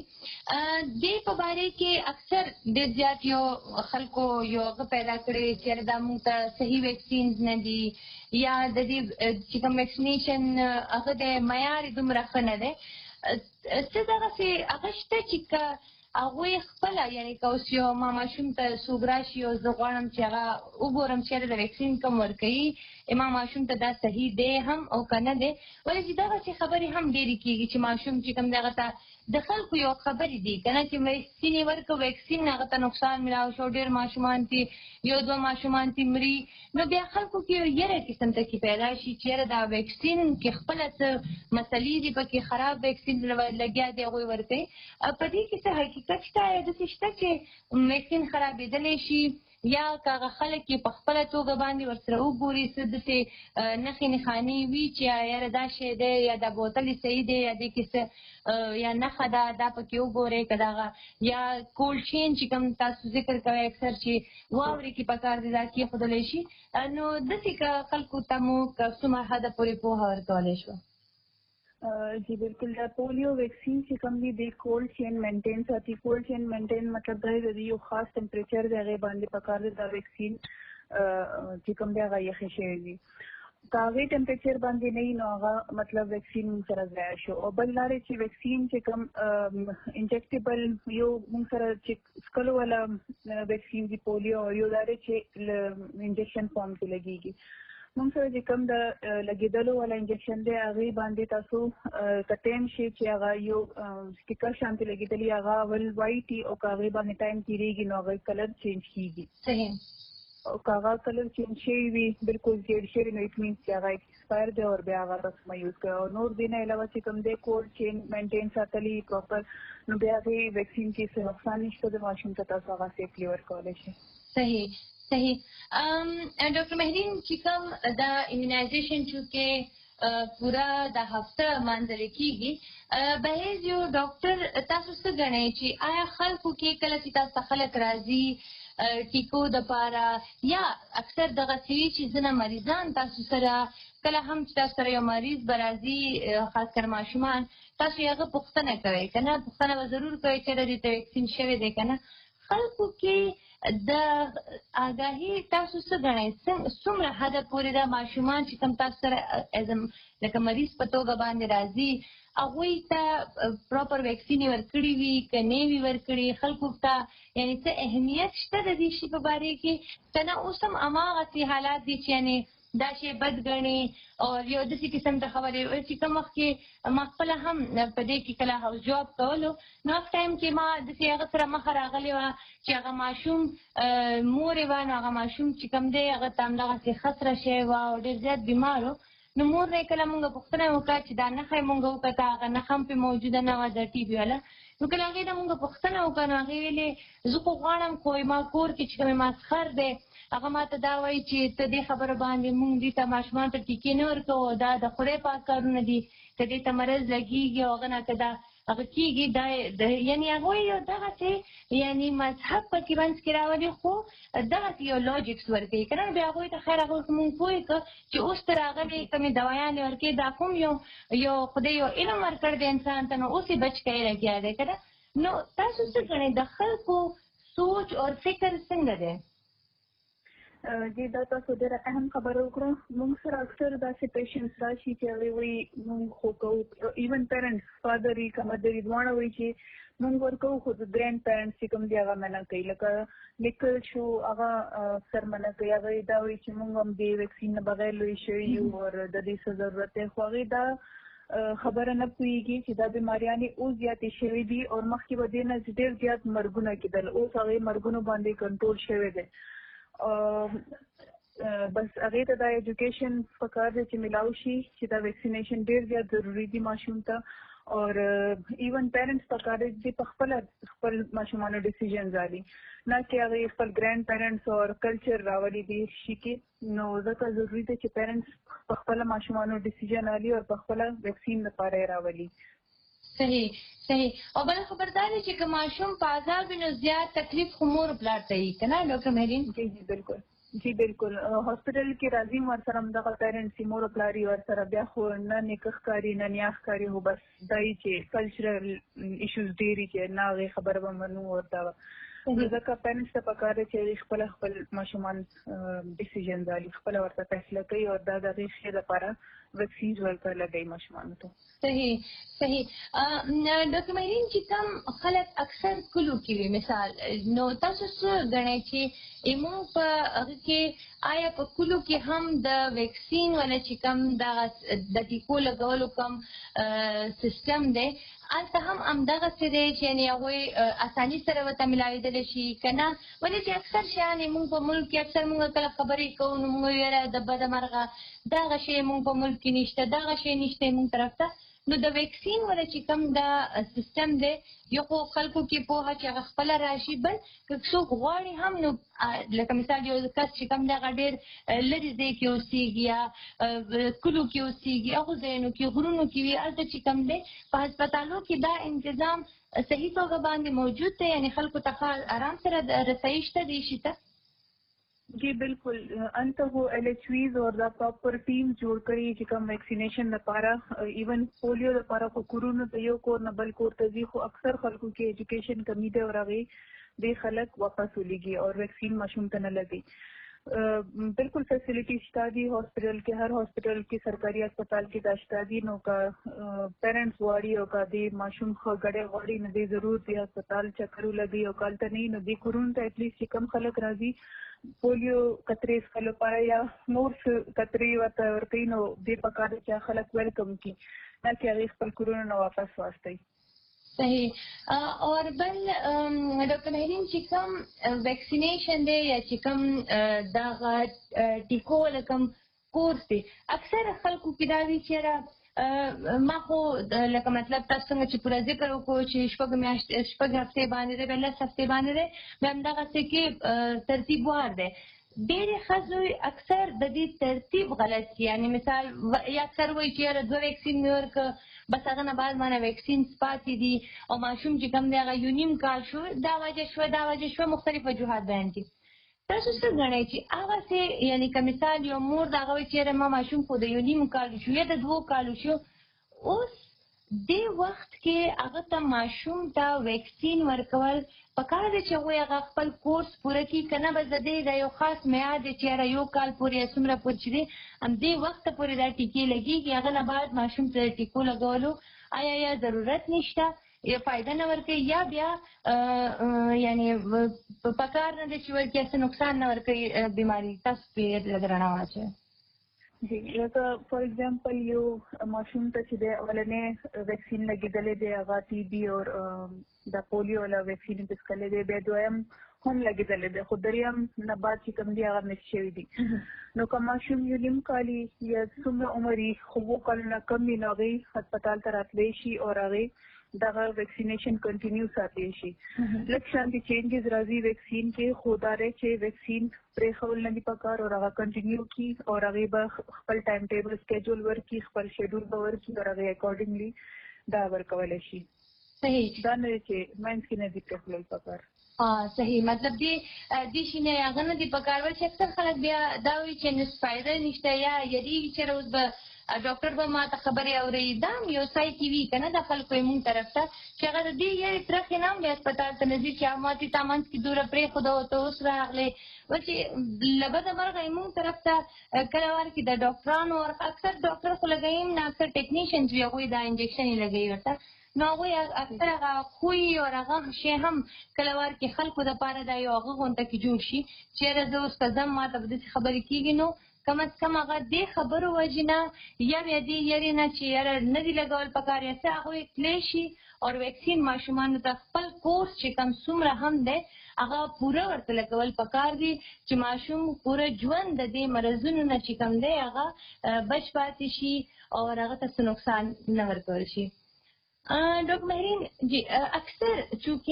دې په باره کې اکثر ډېر زیات یو خلکو یو پیدا کړی چې دا موږ ته صحیح ویکسینز نه دي یا د دې چې کوم ویکسینیشن هغه د معیار دومره ښه نه دی څه دغسې هغه شته چې هغوی خپله یعنې که اوس یو ما ماشوم ته څوک راشي او زه غواړم چې هغه وګورم چېرې د ویکسین کوم ورکوي ما ماشوم ته دا صحیح دی هم او که نه دی ولې چې دغسې خبرې هم ډېرې کېږي چې ماشوم چې کوم دی هغه ته د خلکو یو خبرې دي که نه چې ویکسین یې ورکړه ویکسین هغه ته نقصان میلاو شو ډېر ماشومان چې یو دوه ماشومان چې مري نو بیا خلکو کې یو یره قسم ته کې پیدا شي چې یاره دا ویکسین کې خپله څه مسلې دي پکې خراب ویکسین لګیا دی هغوی ورکوي په دې کې څه حقیقت شته یا داسې شته چې ویکسین خرابېدلی شي یا که هغه خلک یې په خپله توګه باندې ورسره وګوري څه داسې نښې نښانې وي چې یاره دا شی دی یا دا بوتل یې صحیح دی یا دې کې څه یا نښه ده دا پکې وګورئ که دغه یا کولډ چین چې کوم تاسو ذکر کوئ اکثر چې واورې کې پکار دی دا کېښودلی شي نو داسې که خلکو ته مو که څومره حده پورې پوهه ورکولی شوه जी बिल्कुल पोलियो वैक्सीन چې کوم دی د کولډ چین مینټین ساتي کولډ چین مینټین مطلب دا دی یو خاص ټمپریچر دی هغه باندې پکار دی دا ویکسین چې کوم دی هغه یخ شي وي کاغی ټمپریچر باندې نه نو هغه مطلب ویکسین سره ځای شو او بل لارې چې ویکسین چې کوم انجیکټیبل یو موږ سره چې سکلو والا ویکسین دی پولیو یو لارې چې انجیکشن فارم کې لګیږي موږ سره چې کوم د لګېدلو والا انجیکشن دی هغې باندې تاسو کټین شي چې هغه یو سټیکر شانتې لګېدلي هغه اول وایټ وي او که هغې باندې ټایم تېرېږي نو هغه کلر چینج کېږي او که هغه کلر چینج شوي وي بلکل زیړ شوي نو اټ مینس چې هغه ایکسپایر دی او بیا هغه تاسو یوز کوئ او نور دې نه علاوه چې کوم دی کولډ چین مینټین ساتلی پراپر نو بیا هغې ویکسین کې څه نقصان نشته د ماشوم ته تاسو هغه سیفلی ورکولی شئ صحیح ډاکټر مهرین چې کوم دا امیونایزیشن چونکې پورا د هفته مانځل کېږي بهیز یو ډاکټر تاسو څه ګڼئ چې آیا خلکو کې کله چې تاسو خلک راځي ټیکو دپاره یا اکثر دغسې وي چې ځینې مریضان تاسو سره کله هم چې تاسو سره یو مریض به راځي خاص کر ماشومان تاسو یې هغه پوښتنه کوئ که نه پوښتنه به ضرور کوئ چې دې ته ویکسین شوی دی که نه خلکو کې د آګاهي تاسو څه ګڼئ څومره حده پورې دا ماشومان چې کوم تاسو سره لکه مریض په توګه باندې راځي هغوی ته پراپر ویکسین یې ورکړي وي که نه وي ورکړي خلکو ته یعنې څه اهمیت شته د دې شي په باره کې که نه اوس هم هماغسې حالات دي چې یعنې دا شی بد ګڼي او یو داسې قسم ته خبرې چې کوم وخت کې ما خپله هم په دې کې کله هاوس جاب کولو نو هغه ټایم کې ما داسې هغه سره مخه راغلې وه چې هغه ماشوم مور یې وه نو هغه ماشوم چې کوم دی هغه ته همدغسې خسره شوی وه او ډېر زیات بیمار و نو مور نه یې کله مونږ پوښتنه وکړه چې دا نښه یې مونږ وکړه هغه نښه هم پرې موجوده نه وه د ټي بي والا نو کله هغې نه مونږ پوښتنه وکړه نو هغې ویلې زه خو غواړم خو ما کور کې چې کوم یې ماسخر دی هغه ما ته دا وایي چې ته دې خبره باندې مونږ دې ته ماشومانو ته ټیکې نه ورکوو دا د خدای پاک کارونه دي که دې ته مرض لګېږي او هغه نه که دا هغه کېږي دا یعنې هغوی یو دغسې یعنې مذهب پکې منځ کې راولي خو دغسې یو لاجکس ورکوي که نه بیا هغوی ته خیر هغوی مونږ پوه کړه چې اوس ته راغلې کومې دوایانې ورکوي دا کوم یو خدای یو علم ورکړ دی انسان ته نو اوس یې بچ کوي لګیا دی که نه نو تاسو څه ګڼئ د خلکو سوچ او فکر څنګه دی جی دا تاسو ډېره اهم خبره وکړه موږ سره اکثر داسې پیشنټس راشي چې هغوی وایي موږ خو کوو ایون پیرنټس فادر یې که مدر یې دواړه وایي چې مونږ ورکو خو د ګرینډ پیرنټس چې کوم دی هغه منع کوي لکه لیکل شو هغه اکثر منع کوي هغه دا وایي چې مونږ هم د ویکسین نه بغیر لوی شوي یو او د دې څه ضرورت دی خو هغې دا خبره نه پوهېږي چې دا بیماریانې اوس زیاتې شوې دي او مخکې به دې نه ډېر زیات مرګونه کېدل اوس هغې مرګونو باندې کنټرول شوی دی بس هغې ته دا ایجوکیشن پکار دی چې ملاو شي چې دا ویکسینیشن ډېر زیات ضروري دي ماشوم ته اور ایون پیرنټس پکار دی چې په خپل ماشومانو ډیسیژن ځالي نه چې هغې خپل ګرینډ پیرنټس اور کلچر راولي دي شي کې نو ځکه ضروري دی چې پیرنټس په خپل ماشومانو ډیسیژن علي او په خپل ویکسین لپاره راولي صحیح او بل خبردار چې که ماشوم په آزاد وي نو زیات تکلیف خو مور پلار ته وي که نه ډاکټر مهرین جی بالکل هاسپټل کې راځي ورسره همدغه پیرنټس مور او پلار ورسره بیا خو نه نکاح کاری نه نیاح کاری هو بس دای چې کلچرل ایشوز ډېری چې نه هغې خبره به منو ورته ځکه پیرنټس ته پکار دی چې خپل ماشومان ډیسیژن ځالي خپله ورته فیصله کوي او دا د هغې ښې لپاره ویکسینز ورته لګوي ماشومانو ته صحیح ډاکټر مهرین چې کوم خلک اکثر کلو کې وي مثال نو تاسو څه ګڼئ چې موږ په هغه کې آیا په کلو کې هم د ویکسین ولا چې کوم د ټیکو لګولو کوم سیستم دی هلته هم همدغه څه دی چې یعنې هغوی اساني سره ورته ملاوېدلی شي که نه ولې چې اکثر شیان یې موږ په ملک کې اکثر موږ کله خبرې کوو نو موږ ویره د بده مرغه دغه شی موږ په ملک کې نشته دغه شی نشته موږ طرف ته نو د ویکسین ولا چې کوم دا سیستم دی یو خو خلکو کې پوهه چې هغه خپله راشي بل که څوک غواړي هم نو لکه مثال یو کس چې کوم دی هغه ډېر لرې ځای کې اوسېږي یا کلو کې اوسېږي هغو ځایونو کې غرونو کې وي هلته چې کوم دی په هسپتالو کې دا انتظام صحیح توګه باندې موجود دی یعنې خلکو ته آرام سره رسایي شته دې شي ته جی بالکل انته هو LHVs اور دا پراپر ټیم جوړ کړي چې کوم ویکسینیشن لپاره ایون پولیو لپاره خو کورونو ته یو کور نه بل کور ته ځي خو اکثر خلکو کې ایجوکیشن کمی دی او هغې ډېر خلک واپس ولیږي او ویکسین ماشوم ته نه لګي بالکل فیسلټي شته دي هاسپټل کې هر هاسپټل کې سرکاري هسپتال کې دا شته دي نو که پیرنټس غواړي او که د ماشوم ښه ګډې غواړي نو دې ضرور د هسپتال چکر ولګي او که هلته نه وي نو دې کورونو ته ایټلیسټ چې کم خلک راځي پولیو کترې څښلو لپاره یا نور کترې ورته ورکوي نو دې پکار دی چې خلک ویلکم کړي نه چې هغې خپل کورونو نه واپس واستوي صحیح اور بل ډاکټر مهرین چې کوم ویکسینیشن دی یا چې کوم دغه ټیکو ولا کوم کورس دی اکثر خلکو کې دا وي چې ما خو لکه مطلب تاسو څنګه چې پوره ذکر وکړو چې شپږ هفتې باندې دی بیا لس هفتې باندې دی بیا همدغسې کې ترتیب وار دی ډېرې ښځو اکثر د دې ترتیب غلط شي یعنې مثال یا اکثر وایي چې یاره 2 ویکسین مې ورکړه بس هغه نه بعد مانه ویکسینز پاتې دي او ماشوم چې کوم دی هغه یو نیم کال شو دا وجه شوه مختلف وجوهات بیان دي تاسو څه ګڼئ چې هغسې یعنې که مثال یو مور د هغه وایي چې یاره ما ماشوم خو د یو نیم کالو شو یا د 2 کالو شو اوس دې وخت کې هغه ته ماشوم ته ویکسین ورکول پکار دی چې هغوی هغه خپل کورس پوره کړي که نه به د دې د یو خاص میعاد دی چې یاره 1 کال پورې یا څومره پورې چې دی همدې وخته پورې دا ټیکې لګېږي هغه نه بعد ماشوم ته د ټیکو لګولو آیا یا ضرورت نشته یا فایده نه ورکوي یا بیا یعنې پکار نه دی چې ورکړي څه نقصان نه ورکوي بیماري تاسو پرې رڼا واچوئ جی لکه فار ایگزامپل یو ماشوم ته چې دی اولنې ویکسین لګېدلی دی هغه ټي بي اور د پولیو والا ویکسین یې څښلی دی بیا دویم هم لګېدلی دی خو دریم نه بعد چې کوم دی هغه مس شوي دي نو که ماشوم یو نیم کالي یا څومره عمر یې خو 2 کالو نه کم وي نو هغې هسپتال ته راتلی شي اور هغې دغه ویکسینیشن کنټینیو ساتلی شي لږ شانتې چینجز راځي ویکسین کې خو دا دی چې ویکسین پرېښول نه دي پکار اور هغه کنټینیو کړي اور هغې به خپل ټایم ټیبل سکیجول ورکړي خپل شیډول به ورکړي اور هغې اکارډنګلی دا ورکولی شي صحیح دا نه دی چې منځ کې نه دي پرېښولل پکار صحیح مطلب دې شي نه هغه نه دي پکار ول چې اکثر خلک بیا دا وایي چې فایده نشته یا یریږي چې اوس به ډاکټر به ما ته خبرې اوري دا یو ځای کې وي که نه د خلکو یې مونږ طرف ته چې هغه د دې یارې ترخې نه هم بیا هسپتال ته نه ځي چې ماتې تا منځ کې دوره پرېښوده او ته اوس راغلې چې له بده مرغه یې مونږ طرف ته کله وار کې د ډاکټرانو اکثر ډاکټر خو لګوي هم نه اکثر ټیکنیشنز وي هغوی دا انجکشن یې لګوي ورته نو هغوی اکثر هغه خوی او هغه شی هم کله وار کې خلکو دپاره دا یو هغه غونډه کې جوړ شي چې یاره زه اوس که ځم ما ته به داسې خبرې کېږي نو کم از کم هغه دې خبرو وجې نه یا بیا دې یارې نه چې یاره نه دي لګول پکار یا څه هغوی تللی شي او ویکسین ماشومانو ته خپل کورس چې کم څومره هم دی هغه پوره ورته لګول پکار دي چې ماشوم پوره ژوند د دې مرضونو نه چې کم دی هغه بچ پاتې شي او هغه ته څه نقصان نه ورکول شي. ډاکټر مهرین جی اکثر چونکې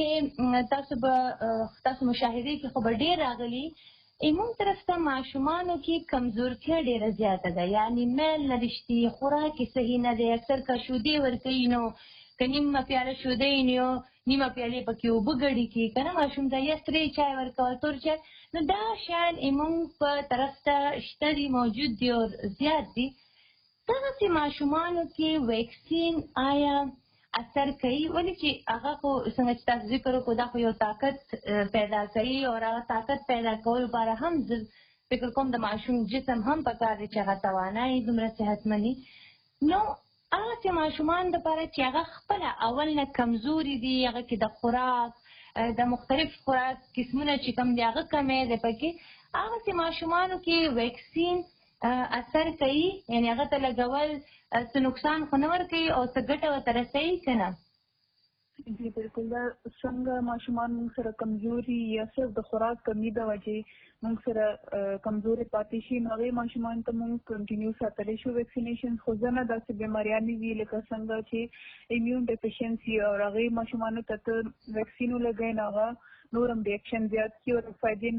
تاسو مشاهدې کې خو به ډېر راغلي ایمون طرف ته ماشومانو کې کمزورتیا ډېره زیاته ده یعنی میل نه رشتي خوراک یې صحیح نه دی اکثر که شودې ورکوي نو که نیمه پیاله شودې نو نیمه پیالې پکې اوبه ګډې کړي که نه ماشوم ته یا سرې چای ورکول تور چای نو دا شیان ایمون په طرف ته شته دي موجود دي او زیات دي دغسې ماشومانو کې ویکسین آیا اثر کوي ولې چې هغه خو څنګه چې تاسو ذکر وکړو دا خو یو طاقت پیدا کوي او هغه طاقت پیدا کولو لپاره هم فکر کوم د ماشوم جسم هم پکار دی چې هغه توانایي دومره صحتمندي نو هغسې ماشومان دپاره چې هغه خپله اول نه کمزوري دي هغه کې د خوراک د مختلف خوراک قسمونه چې کوم دی هغه کمی دی پکې هغسې ماشومانو کې ویکسین اثر کوي یعنی هغه ته لګول څه نقصان خو نه ورکوي او څه ګټه ورته رسوي که نه جی بالکل دا څنګه ماشومان موږ سره کمزوري یا صرف د خوراک کمی د وجې موږ سره کمزوري پاتې شي نو هغې ماشومانو ته موږ کنټینیو ساتلی شو ویکسینیشن خو ځنه داسې بیماریانې وي لکه څنګه چې ایمیون ډیفیشنسي او هغې ماشومانو ته ته ویکسین ولګوې نو هغه نور هم ریاکشن زیات کړي او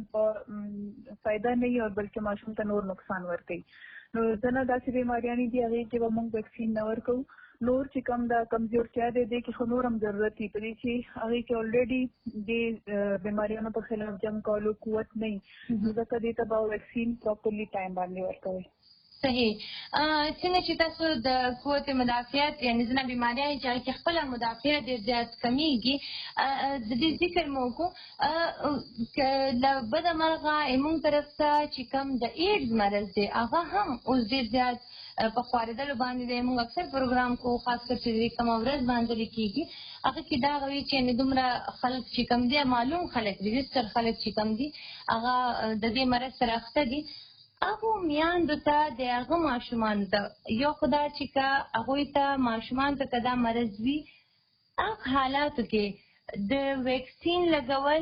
فایده نه وي او بلکې ماشوم ته نور نقصان ورکوي نو ځنه داسې بیماریانې دي هغې کې به موږ ویکسین نه ورکوو نور چې کوم دا کمزورتیا دی دې کې خو نور هم ضرورت وي په دې چې هغې کې الریډي د بیماریانو په خلاف جنګ کولو قوت نه وي نو ځکه دې ته به ویکسین پراپرلی ټایم باندې ورکوئ صحیح څنګه چې تاسو د قوت مدافعت یعنې ځینې بیماریانې چې هغې کې خپله مدافعت ډېر زیات کمیږي د دې ذکر مو وکړو که له بده مرغه زموږ طرف ته چې کوم د ایډز مرض دی هغه هم اوس ډېر زیات په خپارېدلو باندې دی موږ اکثر پروګرام کوو خاص کر چې کومه ورځ باندې کېږي هغه کې دا وي چې دومره خلک چې کوم دی معلوم خلک رجسټر خلک چې کوم دي هغه د دې مرض سره اخته دي هغو میاندو ته د هغه ماشومانو ته یو خو دا چې که هغوی ته ماشومانو ته که دا مرض وي هغه حالاتو کې د ویکسین لګول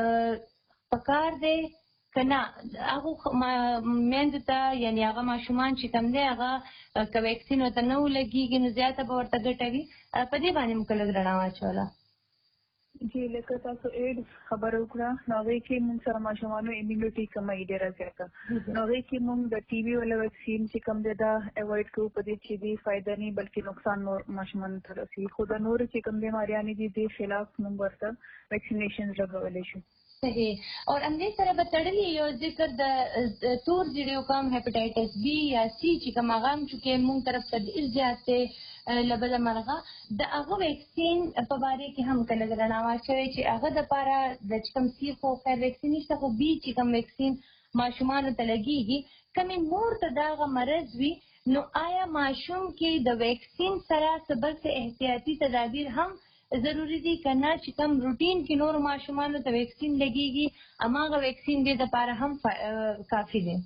پکار دی که نه هغو میندو ته یعنې هغه ماشومان چې کوم دی هغه که ویکسین ورته نه ولګېږي نو زیاته به ورته ګټه وي په دې باندې موږ لږ رڼا واچوله جی لکه تاسو ایډز خبره وکړه نو هغې کې موږ سره ماشومانو امیونټي کموي ډېره زیاته نو هغې کې موږ د ټي وي والا ویکسین چې کوم دی دا اوایډ کوو په دې چې دې فایده نه بلکې نقصان نور ماشومانو ته رسوي خو د نورو چې کوم بیماریانې دي دې خلاف موږ ورته ویکسینیشن لګولی شو صحیح اور همدې سره به تړلي یو ذکر د تور زیړیو کوم هیپاټایټس بي یا سی چې کوم هغه هم چونکې موږ طرف ته ډېر زیات دی له بله مرغه د هغه ویکسین په باره کې هم که لږ رڼا واچوئ چې هغه دپاره د چې کوم سی خو خیر ویکسین نشته خو بي چې کوم ویکسین ماشومانو ته لګېږي کمې مور ته د هغه مرض وي نو آیا ماشوم کې د ویکسین سره څه بل څه احتیاطي تدابیر هم ضروری دي که نه چې کوم روټین کې نورو ماشومانو ته ویکسین لګېږي هماغه ویکسین دې دپاره هم کافي دی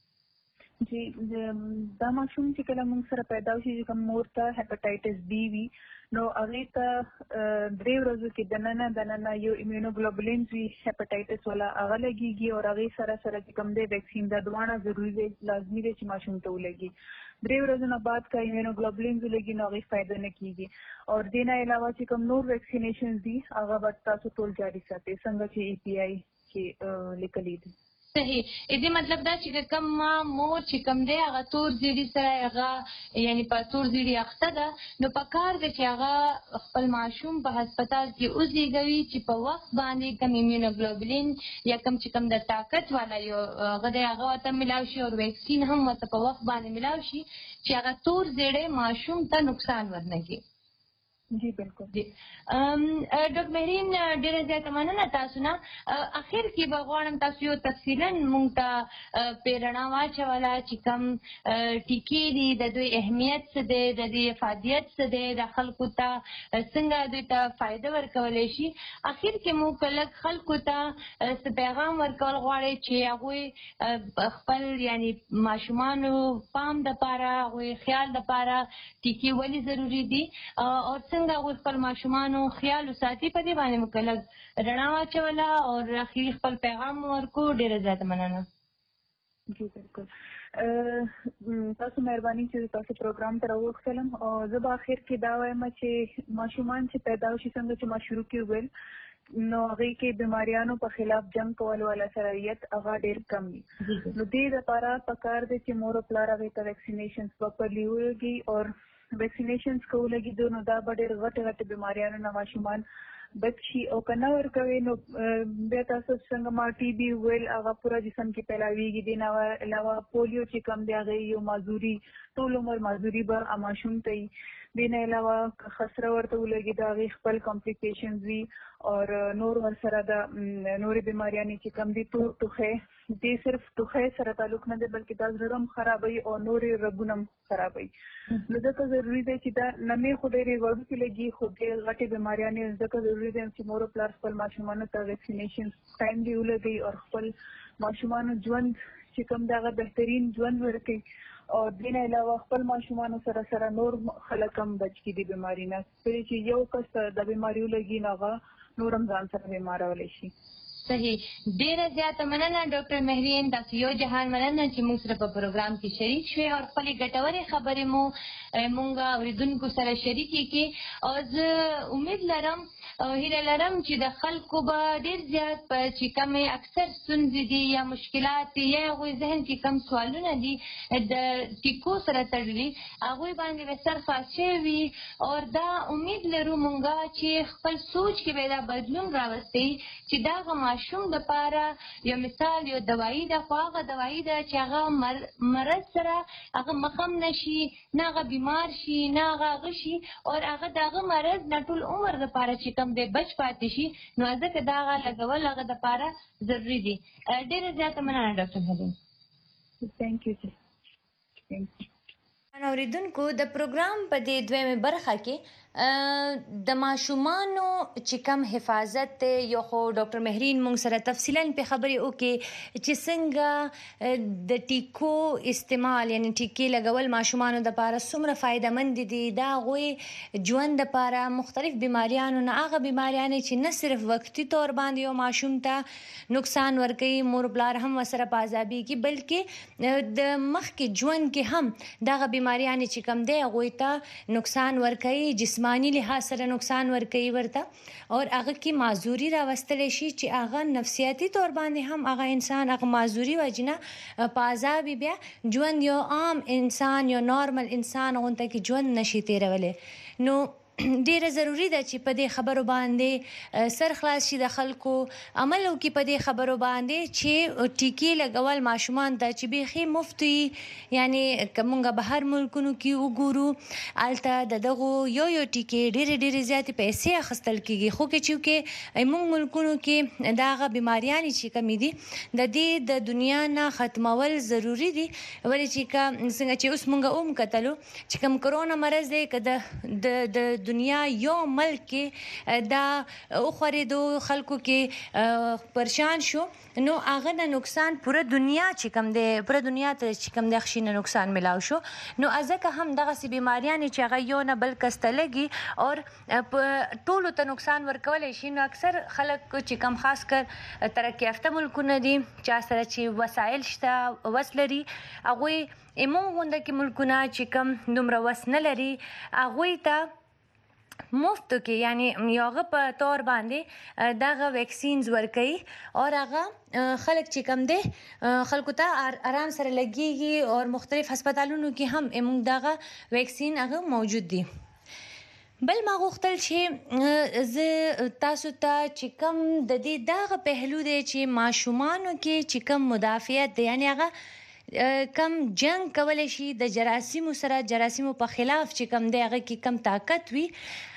جی دا ماشوم چې کله موږ سره پیدا شي چې کوم مور ته هیپاټایټس بي وي نو هغې ته 3 ورځو کې دننه یو ایمیونوګلوبولینز وي هیپاټایټس والا هغه لګېږي او هغې سره چې کوم دی ویکسین دا دواړه ضروري دی لازمي دی چې ماشوم ته ولګي 3 ورځو نه بعد که ایمیونوګلوبولینز ولګي نو هغې فایده نه کېږي او دې نه علاوه چې کوم نور ویکسینیشنز دي هغه به تاسو ټول جاري ساتئ څنګه چې API کې لیکلي دي صحیح دې مطلب دا چې کوم مور چې کوم دی هغه تور زیړي سره هغه یعنی په تور زیړي اخته ده نو په کار دی چې هغه خپل ماشوم په هسپتال کې وزېږوي چې په وخت باندې کوم ایمیونوګلوبولین یا کوم چې کوم د طاقت والا یو هغه دی هغه ورته میلاو شي او ویکسین هم ورته په وخت باندې میلاو شي چې هغه تور زیړی ماشوم ته نقصان ورنه کړي. جی بالکل. جی ډاکټر مهرین ډیره زیاته مننه تاسو نه. اخر کې به غواړم تاسو یو تفصیلا مونږ ته په رڼا واچوله چې کوم ټیکې دي د دوی اهمیت څه دی د دې افادیت څه دی د خلکو ته څنګه دوی ته فایده ورکولی شي. اخر کې مونږ لږ خلکو ته څه پیغام ورکول غواړئ چې هغوی خپل یعنی ماشومانو پام دپاره هغوی خیال دپاره ټیکې ولې ضروري دي او څنګه هغوی خپل ماشومانو خیال وساتي په دې باندې موږ لږ رڼا واچوله او اخري خپل پیغام ورکو. ډېره زیاته مننه. جی بالکل. تاسو مهرباني چې تاسو پروګرام ته راوښتلم او زه به اخر کې دا وایم چې ماشومان چې پیدا شي څنګه چې ما شروع کې وویل نو هغې کې بیماریانو په خلاف جنګ کولو والا صلاحیت هغه ډېر کم وي. نو دې دپاره پکار دی چې مور او پلار هغې ته ویکسینیشنز پراپرلي ووږي او ویکسینیشنز کولږي دو نو دا به ډېر غټې بیماریانو نه ماشومان بچ شي او که نه ورکوي نو بیا تاسو څنګه ما ټي بي ویل هغه پوره جسم کې پیلاویږي. دې نه علاوه پولیو چې کم دی هغې یو معذوري ټول عمر معذوري به ماشوم ته وي. دې نه علاوه که خسره ورته ولګي د هغې خپل کمپلیکیشنز وي او نور ورسره د نورې بیماریانې چې کم دي ټوخی دې صرف ټوخی سره تعلق نه دی بلکې دا زړه هم خرابوي او نورې رګونه هم خرابوي. نو ځکه ضروري دی چې دا نمې خو ډېرې وړوکې لګي خو ډېر غټې بیماریانې ځکه ضروري دی چې مور او پلار خپل ماشومانو ته ویکسینیشن ټایملی ولګوي او خپل ماشومانو ژوند چې کوم د هغه بهترین ژوند ورکوي او دې نه علاوه خپل ماشومانو سره سره نور خلک هم بچ کړي د بیماري نه. کله چې یو کس د بیماري ولګي نو هغه نور هم ځان سره بیمارولی شي. صحیح ډیره زیاته مننه ډاکټر مهرین. تاسو یو جهان مننه چې موږ سره په پروګرام کې شریک شوې او خپلې ګټورې خبرې مو موږ اورېدونکو سره شریکې کړې او زه امید لرم او هیله لرم چې د خلکو به ډېر زیات په چې کومې اکثر ستونزې دي یا مشکلات دي یا هغوی ذهن کې کم سوالونه دي د ټیکو سره تړلي هغوی باندې به سر خلاص شوی وي او دا امید لرو موږ چې خپل سوچ کې به دا بدلون راوستي چې دا هغه ماشوم دپاره یو مثال یو دوایي ده خو هغه دوایي ده چې هغه مرض سره هغه مخم نه شي نه هغه بیمار شي نه هغه شي او هغه د هغه مرض نه ټول عمر دپاره چې کوم دی بچ پاتې شي نو ځکه دا هغه لګول هغه دپاره ضروري دي. ډېره زیاته مننه ډاکټر مهرین. تھینک یو. اوریدونکو د پروګرام په دې دویمه برخه کې د ماشومانو چې کم حفاظت ته یو خو ډاکټر مهرین مونږ سره تفصیلا په خبرې وکړي چې څنګه د ټیکو استعمال یعنی ټیکې لګول ماشومانو د لپاره څومره فایده مند دي. دا غوي ژوند د لپاره مختلف بیماریانو نه هغه بیماریانې چې نه صرف وقتی طور باندې یو ماشوم ته نقصان ورکوي مور پلار هم ورسره په عذابېږي بلکې د مخکې ژوند کې هم دغه بیماریانې چې کم دی هغوی ته نقصان ورکوي جسمانی لحاظ سره نقصان ورکوي ورته او هغه کې معذوري راوستلی شي چې هغه نفسیاتي طور باندې هم هغه انسان هغه معذوري وجې نه په عذاب بیا ژوند یو عام انسان یو نارمل انسان غونته کې ژوند نشي تیرولی. نو ډیره ضروری ده چې په دې خبرو باندې سر خلاص شي د خلکو عمل وکړي په دې خبرو باندې چې ټیکې لګول ماشومان ته چې بیخي مفت وي. یعنی که موږ بهر ملکونو کې وګورو هلته د دغو یو ټیکې ډېرې زیاتې پیسې اخیستل کېږي خو که چونکې موږ ملکونو کې د هغه بیماریانې چې کمې دي د دې د دنیا نه ختمول ضروري دي. ولې چې څنګه چې اوس موږ کتلو چې کوم کرونا مرض دی که د دنیا یو ملک کې دا وخورېدو خلکو کې پریشان شو نو هغه نه نقصان پوره دنیا چې کوم دی پوره دنیا ته چې کوم دی خشي نه نقصان ملاو شو. نو ځکه هم دغسې بیماریانې چې هغه یو نه بل کس ته لګي او ټولو ته نقصان ورکولی شي نو اکثر خلک چې کوم خاص کر ترقي یافته ملکونه دي چا سره چې وسایل شته وس لري هغوی موږ غونده کې ملکونه چې کوم دومره وس نه لري هغوی ته مفت کې یعنی یوغه په تور باندې دغه ویکسینز ورکي او هغه خلک چې کم دي خلکو ته آرام سره لګيږي او مختلف هسپتالونو کې هم موږ دغه ویکسین هغه موجود دي. بل ما غوښتل چې زه تاسو ته چې کم د دې دغه پهلو دی چې ماشومانو کې چې کم مدافعت دی یعنی هغه کم جنگ کولای شي د جراثیمو سره جراثیمو په خلاف چې کم دی هغه کې کم طاقت وي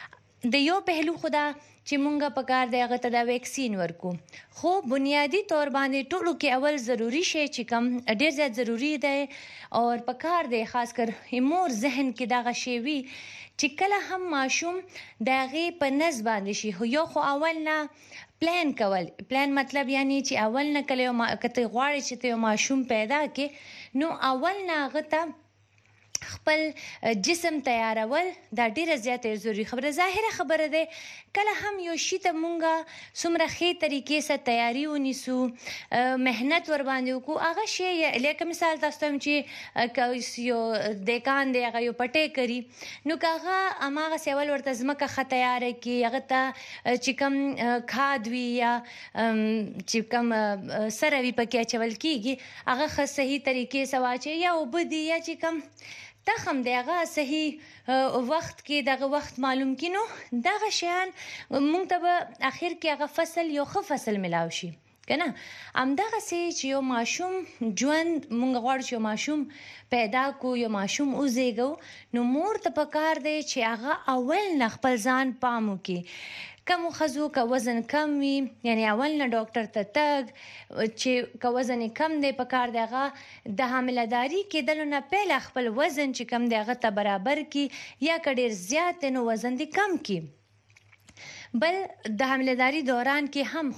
د یو پهلو خدا چې مونږه په کار دی هغه ته دا ویکسین ورکو خو بنیادی طور باندې ټولو کې اول ضروری شی چې کم ډیر زیات ضروری دی او په کار دی خاص کر مور ذهن کې دغه شی وي چې کله هم ماشوم دغه په نس باندې شي یو خو اول نه پلان کول پلان مطلب یعنی چې اول نه کله کته غواړي چې ته ماشوم پیدا کې نو اول نه غته خپل جسم تیارول دا ډیره زیاته ضروری خبره ظاهره خبره ده کله هم یو شی ته مونږه سمره خې طریقې سره تیاری ونیسو مهنت ور باندې وکړو هغه شی لکه مثال تاسو ته چې یو دکان دی هغه یو پټه کری نو هغه اماغه سیول ورته زمکه خ تیار کی هغه ته چې کم کھاد وی یا چې کم سره وی پکې چول کیږي هغه خ صحیح طریقې سره واچي یا وبدي یا چې کم تخم دغه صحیح وخت کې دغه وخت معلوم کینو دغه شیان مونږ ته اخر کې هغه فصل یو ښه فصل ملاوي شي کنه امدغه سي چې یو ماشوم ژوند مونږ غواړو چې ماشوم پیدا کو یو ماشوم اوزېګو نو مور ته پکار دی چې هغه اول نه خپل ځان پامو کې کم خزو کا وزن کم وي یعنی اول نه ډاکټر ته تګ چې کا وزن کم دی په کار دغه د حاملداري کېدل نه پهل خپل وزن چې کم دی هغه ته برابر کی یا کډیر زیات نو وزن دی کم کی بل د حاملداري دوران کې هم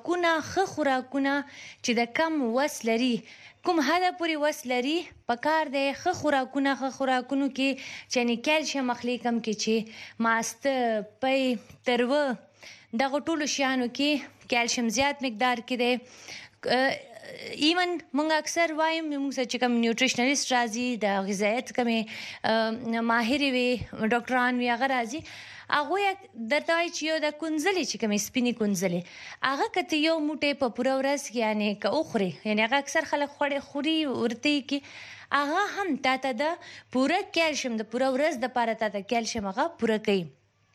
خوراکونه چې د کم وس لري کوم هدا پوری وس لري پکار دی خوراکونو کې چې کیلشیم اخلي کم کې چې ماست پي ترو دغه ټولو شیانو کې کیلشیم زیات مقدار کې دی ایون مونږ اکثر وایم مونږ چې کوم نیوټریشنلیست راځي د غذایت کمه ماهر وي ډاکټران وي هغه راځي هغه درته چې یو د کونځلې چې کومې سپینې کونځلې هغه کته یو موټه په پوره ورځ یعنی که اخري یعنی هغه اکثر خلک خوري ورته کې هغه هم تاته د پوره کیلشیم د پوره ورځ د پاره تاته کیلشیم هغه پوره کوي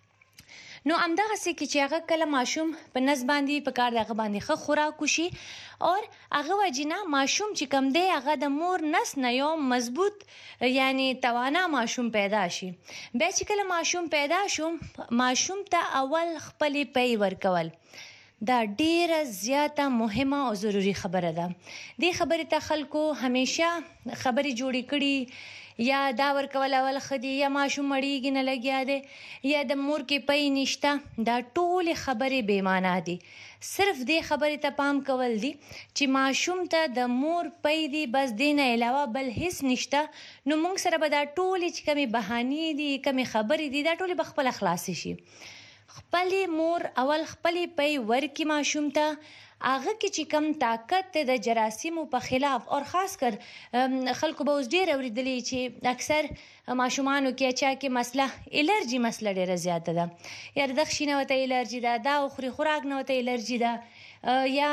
نو امدغه سې کې چې هغه کله ماشوم په نس باندې په کار دغه باندې ښه خوراک وشي او هغه وجینا ماشوم چې کم دی هغه د مور نس نه یو مضبوط یعنی توانا ماشوم پیدا شي بیا چې کله ماشوم پیدا شو ماشوم ته اول خپل پي ورکول دا ډیره زیاته مهمه او ضروری خبره ده دې خبره ته خلکو همیشه خبري جوړی کړي یا دا ورکول اول خدي یا ماشوم مړیږي نه لګیا دی یا د مور کې پي نشته دا ټول خبرې بې معنا دي صرف دې خبرې ته پام کول دي چې ماشوم ته د مور پي دي بس دې نه علاوه بل هیڅ نشته نو موږ سره به دا ټول چې کمی بهانې دي کمی خبرې دي دا ټول به خپل خلاص شي خپل مور اول خپل پي ورکی ماشوم ته هغه کې چې کم طاقت د جراثیمو په خلاف او خاص کر خلکو به اوس ډیر اوریدلې چې اکثر ماشومانو کې چا کې مسله الرجی مسله ډیره زیاته ده یا د خښینه وته الرجی ده دا خوري خوراک نه وته الرجی ده یا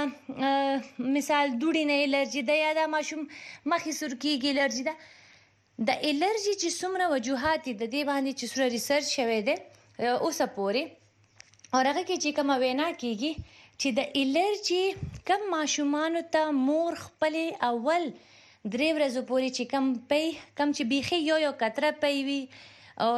مثال دوړي نه الرجی ده یا د ماشوم مخې سرکیږي الرجی ده د الرجی چې څومره وجوهات د دې باندې چې سره ریسرچ شوی دی اوسه پورې او هغه کې چې کومه وینا کیږي چې د الرجی کم ماشومانو ته مور خپل اول درې ورځې پورې چې کم چې بیخي یو قطره پي وي او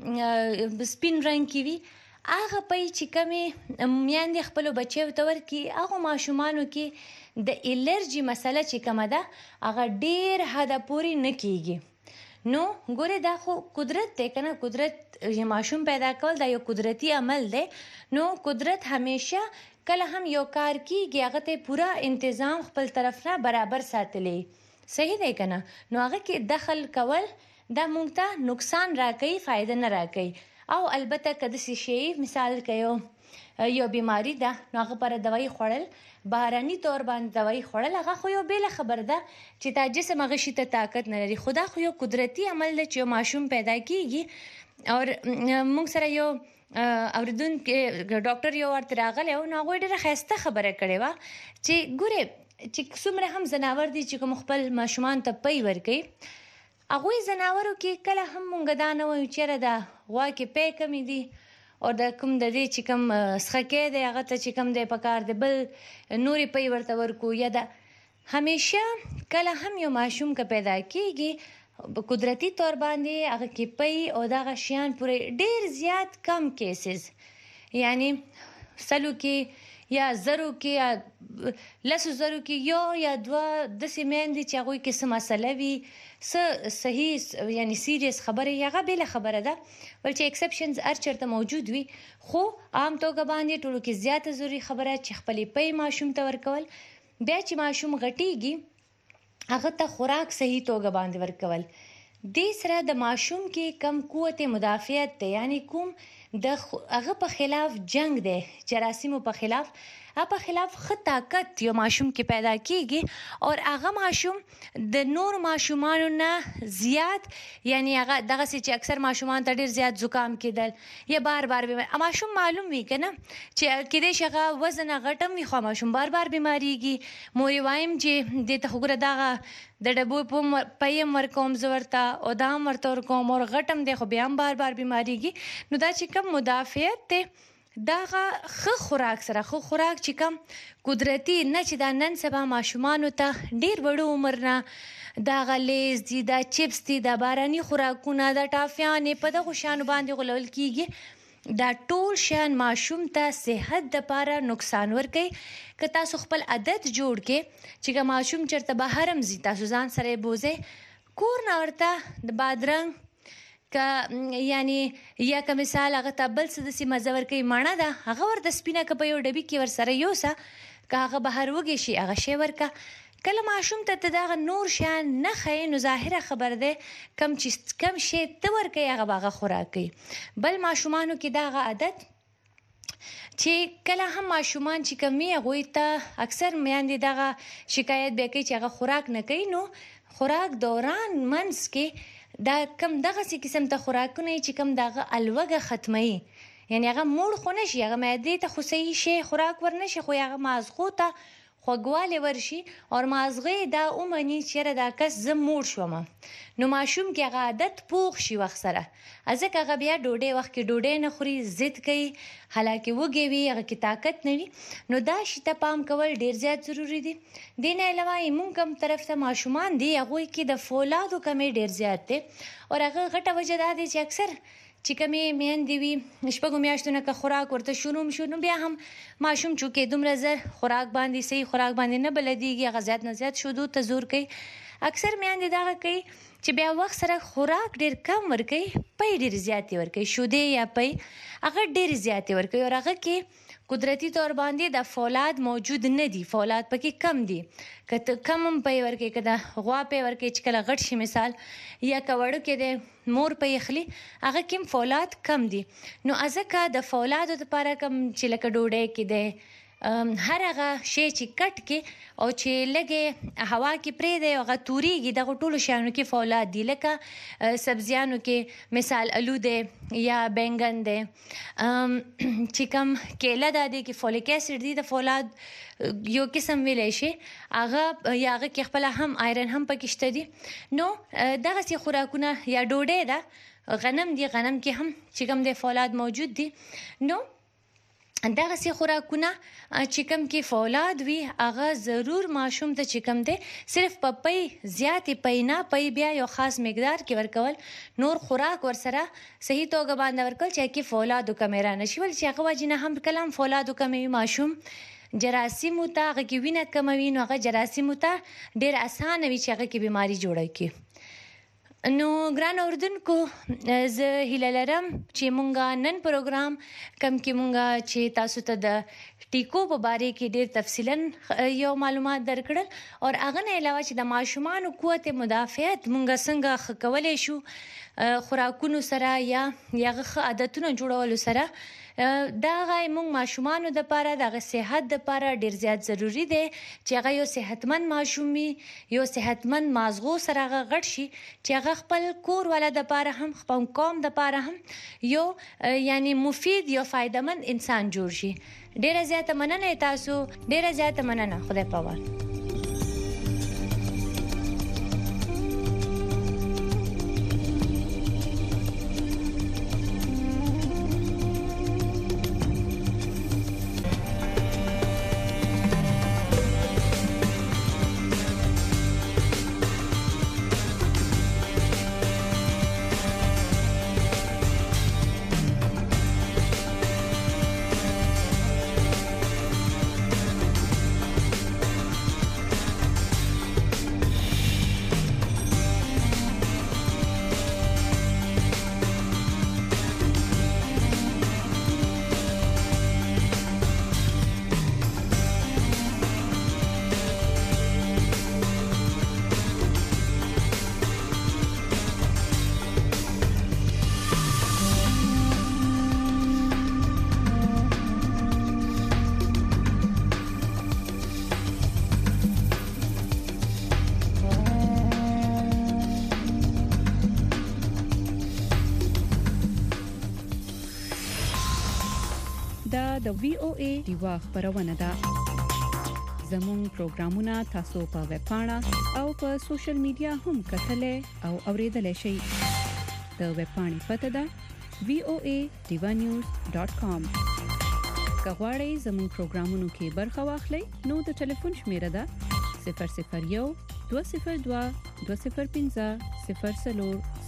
سپین رنگ کی وي هغه پي چې کمې میاندې خپل بچو ته ورکی هغه ماشومانو کې د الرجی مسله چې کومه ده هغه ډیر حد پورې نه کیږي نو ګوره دا خو قدرت دی کنه قدرت یې ماشوم پیدا کول دا یو قدرتی عمل دی نو قدرت همیشه کله هم یو کار کیږي هغه ته پورا تنظیم خپل طرف نه برابر ساتلې صحیح دی کنه نو هغه کې دخل کول دا مونږ ته نقصان راکړي فائدہ نه راکړي او البته کده شي مثال کيو یو بیماری ده نو هغه پر دوايي خوړل بهراني تور باندې دوايي خوړل هغه خو یو بیل خبر ده چې تا جسم هغه شي ته طاقت نه لري خدا خو یو قدرتي عمل دی چې ماشوم پیدا کیږي او موږ سره یو اوریدونکو ډاکټر یو ورته راغلی او هغوی ډېره ښایسته خبره کړې وه چې ګورې چې څومره هم ځناور دي چې کوم خپل ماشومان ته پی ورکوي هغوی ځناورو کې کله هم مونږ دا نه وایو چېرې د غوا کې پی کمې دي او د کوم د دې چې کوم څښکی دی هغه ته چې کوم دی پکار دی بل نورې پی ورته ورکو یا د همیشه کله هم یو ماشوم که پیدا کېږي قدرتی طور باندې هغه کې پی او دغه شیان پورې ډېر زیات کم کیسز یعنی سلو کې یا زرو کې یا لسو زرو کې یو یا دوه داسې میندې چې هغوی کې څه مسله وي څه صحیح یعنی سیریس خبره هغه بېله خبره ده بل چې ایکسپشنز هر چېرته موجود وي خو عام توګه باندې ټولو کې زیاته ضروري خبره چې خپلې پی ماشوم ته ورکول بیا چې ماشوم غټېږي هغه ته خوراک صحیح توګه باندې ورکول دې سره د ماشوم کې کم قوت مدافعت دی یعنی کوم د هغه په خلاف جنگ دی جراثیمو په خلاف په خلاف ښه طاقت یو ماشوم کې پیدا کېږي او هغه ماشوم د نور ماشومانو نه زیات یعنی هغه دغسې چې اکثر ماشومان ته ډېر زیات زکام کېدل یا بار بار بیمار ماشوم معلوم وي که نه چې کېدای شي هغه وزن غټ هم وي خو ماشوم بار بار بیمارېږي مور یې وایم چې دې ته خو ګوره دغه د ډبو پی هم ورکوم زه ورته او دا هم ورته ورکوم او غټ هم دی خو بیا هم بار بار بیمارېږي نو دا چې کوم مدافعت دی دغه ښه خوراک سره ښه خوراک چې کوم قدرتي نه چې دا نن سبا ماشومانو ته ډېر وړو عمر نه دغه لیز دي دا چپس دي دا باراني خوراکونه دا ټافیانې په دغو شیانو باندې غولول کېږي دا ټول شیان ماشوم ته صحت دپاره نقصان ورکوي که تاسو خپل عادت جوړ کړئ چې که ماشوم چېرته بهر هم ځي تاسو ځان سره یې بوځئ کور نه ورته د بادرنګ که یعنی یا که مثال هغه ته بل څه داسې مزه ورکوي مڼه ده هغه ورته سپینه که په یو ډبي کې ورسره یوسه که هغه بهر وږی شي هغه شی ورکه کله ماشوم ته دغه نور شیان نه ښیې نو ظاهره خبر دی کم شی ته ورکوي هغه به هغه خوراک کوي بل ماشومانو کې دغه عادت چې کله هم ماشومان چې کوم وي هغوی ته اکثر میندې دغه شکایت بیا کوي چې هغه خوراک نه کوي نو خوراک دوران منځ کې دا کم دغسې قسم ته خوراکونه چې کم دغه الوږه ختموي یعنی هغه موړ خو نه شي هغه معدې ته خو صحیح شی خوراک ورنشي خو هغه مازغو ته خوږوالی ورشي او مازغه دا ومني چېرې دا کس زه موړ شوم نو ماشوم کې هغه عادت پوخ شي وخت سره ځکه هغه بیا ډوډۍ وخت کې ډوډۍ نه خوري ضد کوي حالانکې وږی وي هغه کې طاقت نه وي نو دا شي ته پام کول ډېر زیات ضروري دي دې نه علاوه زموږ کوم طرف ته ماشومان دي هغوی کې د فولادو کمی ډېر زیات دی او هغه غټه وجه دا دی چې اکثر چې کومې میندې وي شپږو میاشتو نه که خوراک ورته شروع شو نو بیا هم ماشوم چونکې دومره زر خوراک باندې صحیح خوراک باندې نه بلدېږي هغه زیات نه زیات شیدو ته زور کوي اکثر میندې دغه کوي چې بیا وخت سره خوراک ډېر کم ورکوي پی ډېرې زیاتې ورکوي شودې یا پی هغه ډېرې زیاتې ورکوي او هغه کې قدرتی طور باندې د فولاد موجود نه دي فولاد پکې کم دي که ته کم هم پی ورکوي که د غوا پی ورکوي چې کله غټ شي مثال یا که وړوکی دی مور پی اخلي هغه کې هم فولاد کم دي نو ځکه د فولادو دپاره کم چې لکه ډوډۍ کې دی هر هغه شی چې کټ کې او چې لږې هوا کې پرېږدی هغه تورېږي دغو ټولو شیانو کې فولاد دي لکه سبزیانو کې مثال الو دی یا بینګن دی چې کوم کیله دا دی کې فولیک ایسډ دی د فولاد یو قسم ویلی شي هغه یا هغه کې خپله هم آیرن هم پکې شته دي نو دغسې خوراکونه یا ډوډۍ ده غنم دی غنم کې هم چې کوم دی فولاد موجود دي نو دغسې خوراکونه چې کوم کې فولاد وي هغه ضرور ماشوم ته چې کوم دی صرف په پی زیاتې پی نه پی بیا یو خاص مقدار کې ورکول نور خوراک ورسره صحیح توګه باندې ورکول چې کې فولادو کمی رانشي ولې چې هغه وجې نه هم کله هم فولادو کمی وي ماشوم جراثیمو ته هغه کې وینه کموي نو هغه جراثیمو ته ډېر اسانه وي چې هغه کې بیماري جوړه کړي نو ګران اوردونکو زه هیله لرم چې مونږه نن پروګرام کم کې مونږه چې تاسو ته د ټیکو په باره کې ډېر تفصیلا یو معلومات درکړل او هغه نه علاوه چې د ماشومانو قوت مدافعت مونږه څنګه ښه کولی شو خوراکونو سره یا ښه عادتونو جوړولو سره دا غي موږ ماشومان د لپاره د صحت د لپاره ډیر زیات ضروری دی چې هغه یو صحتمند ماشومي یو صحتمند مازغو سره غټ شي چې هغه خپل کور ولا د لپاره هم خپل قوم د لپاره هم یو یعنی مفید یو فائدمن انسان جوړ شي. ډیر زیات مننه تاسو ډیر زیات مننه. خدای پاور. د VOA دیوا خبرونه ده. زموږ پروگرامونه تاسو په ویب پاڼه او په سوشل میډیا هم کتلای او اوریدلای شئ. د ویب پاڼې پته ده voadevanews.com. کغواړئ زموږ پروگرامونو کې برخه واخلئ نو د ټلیفون شمیره ده 001 202 205 00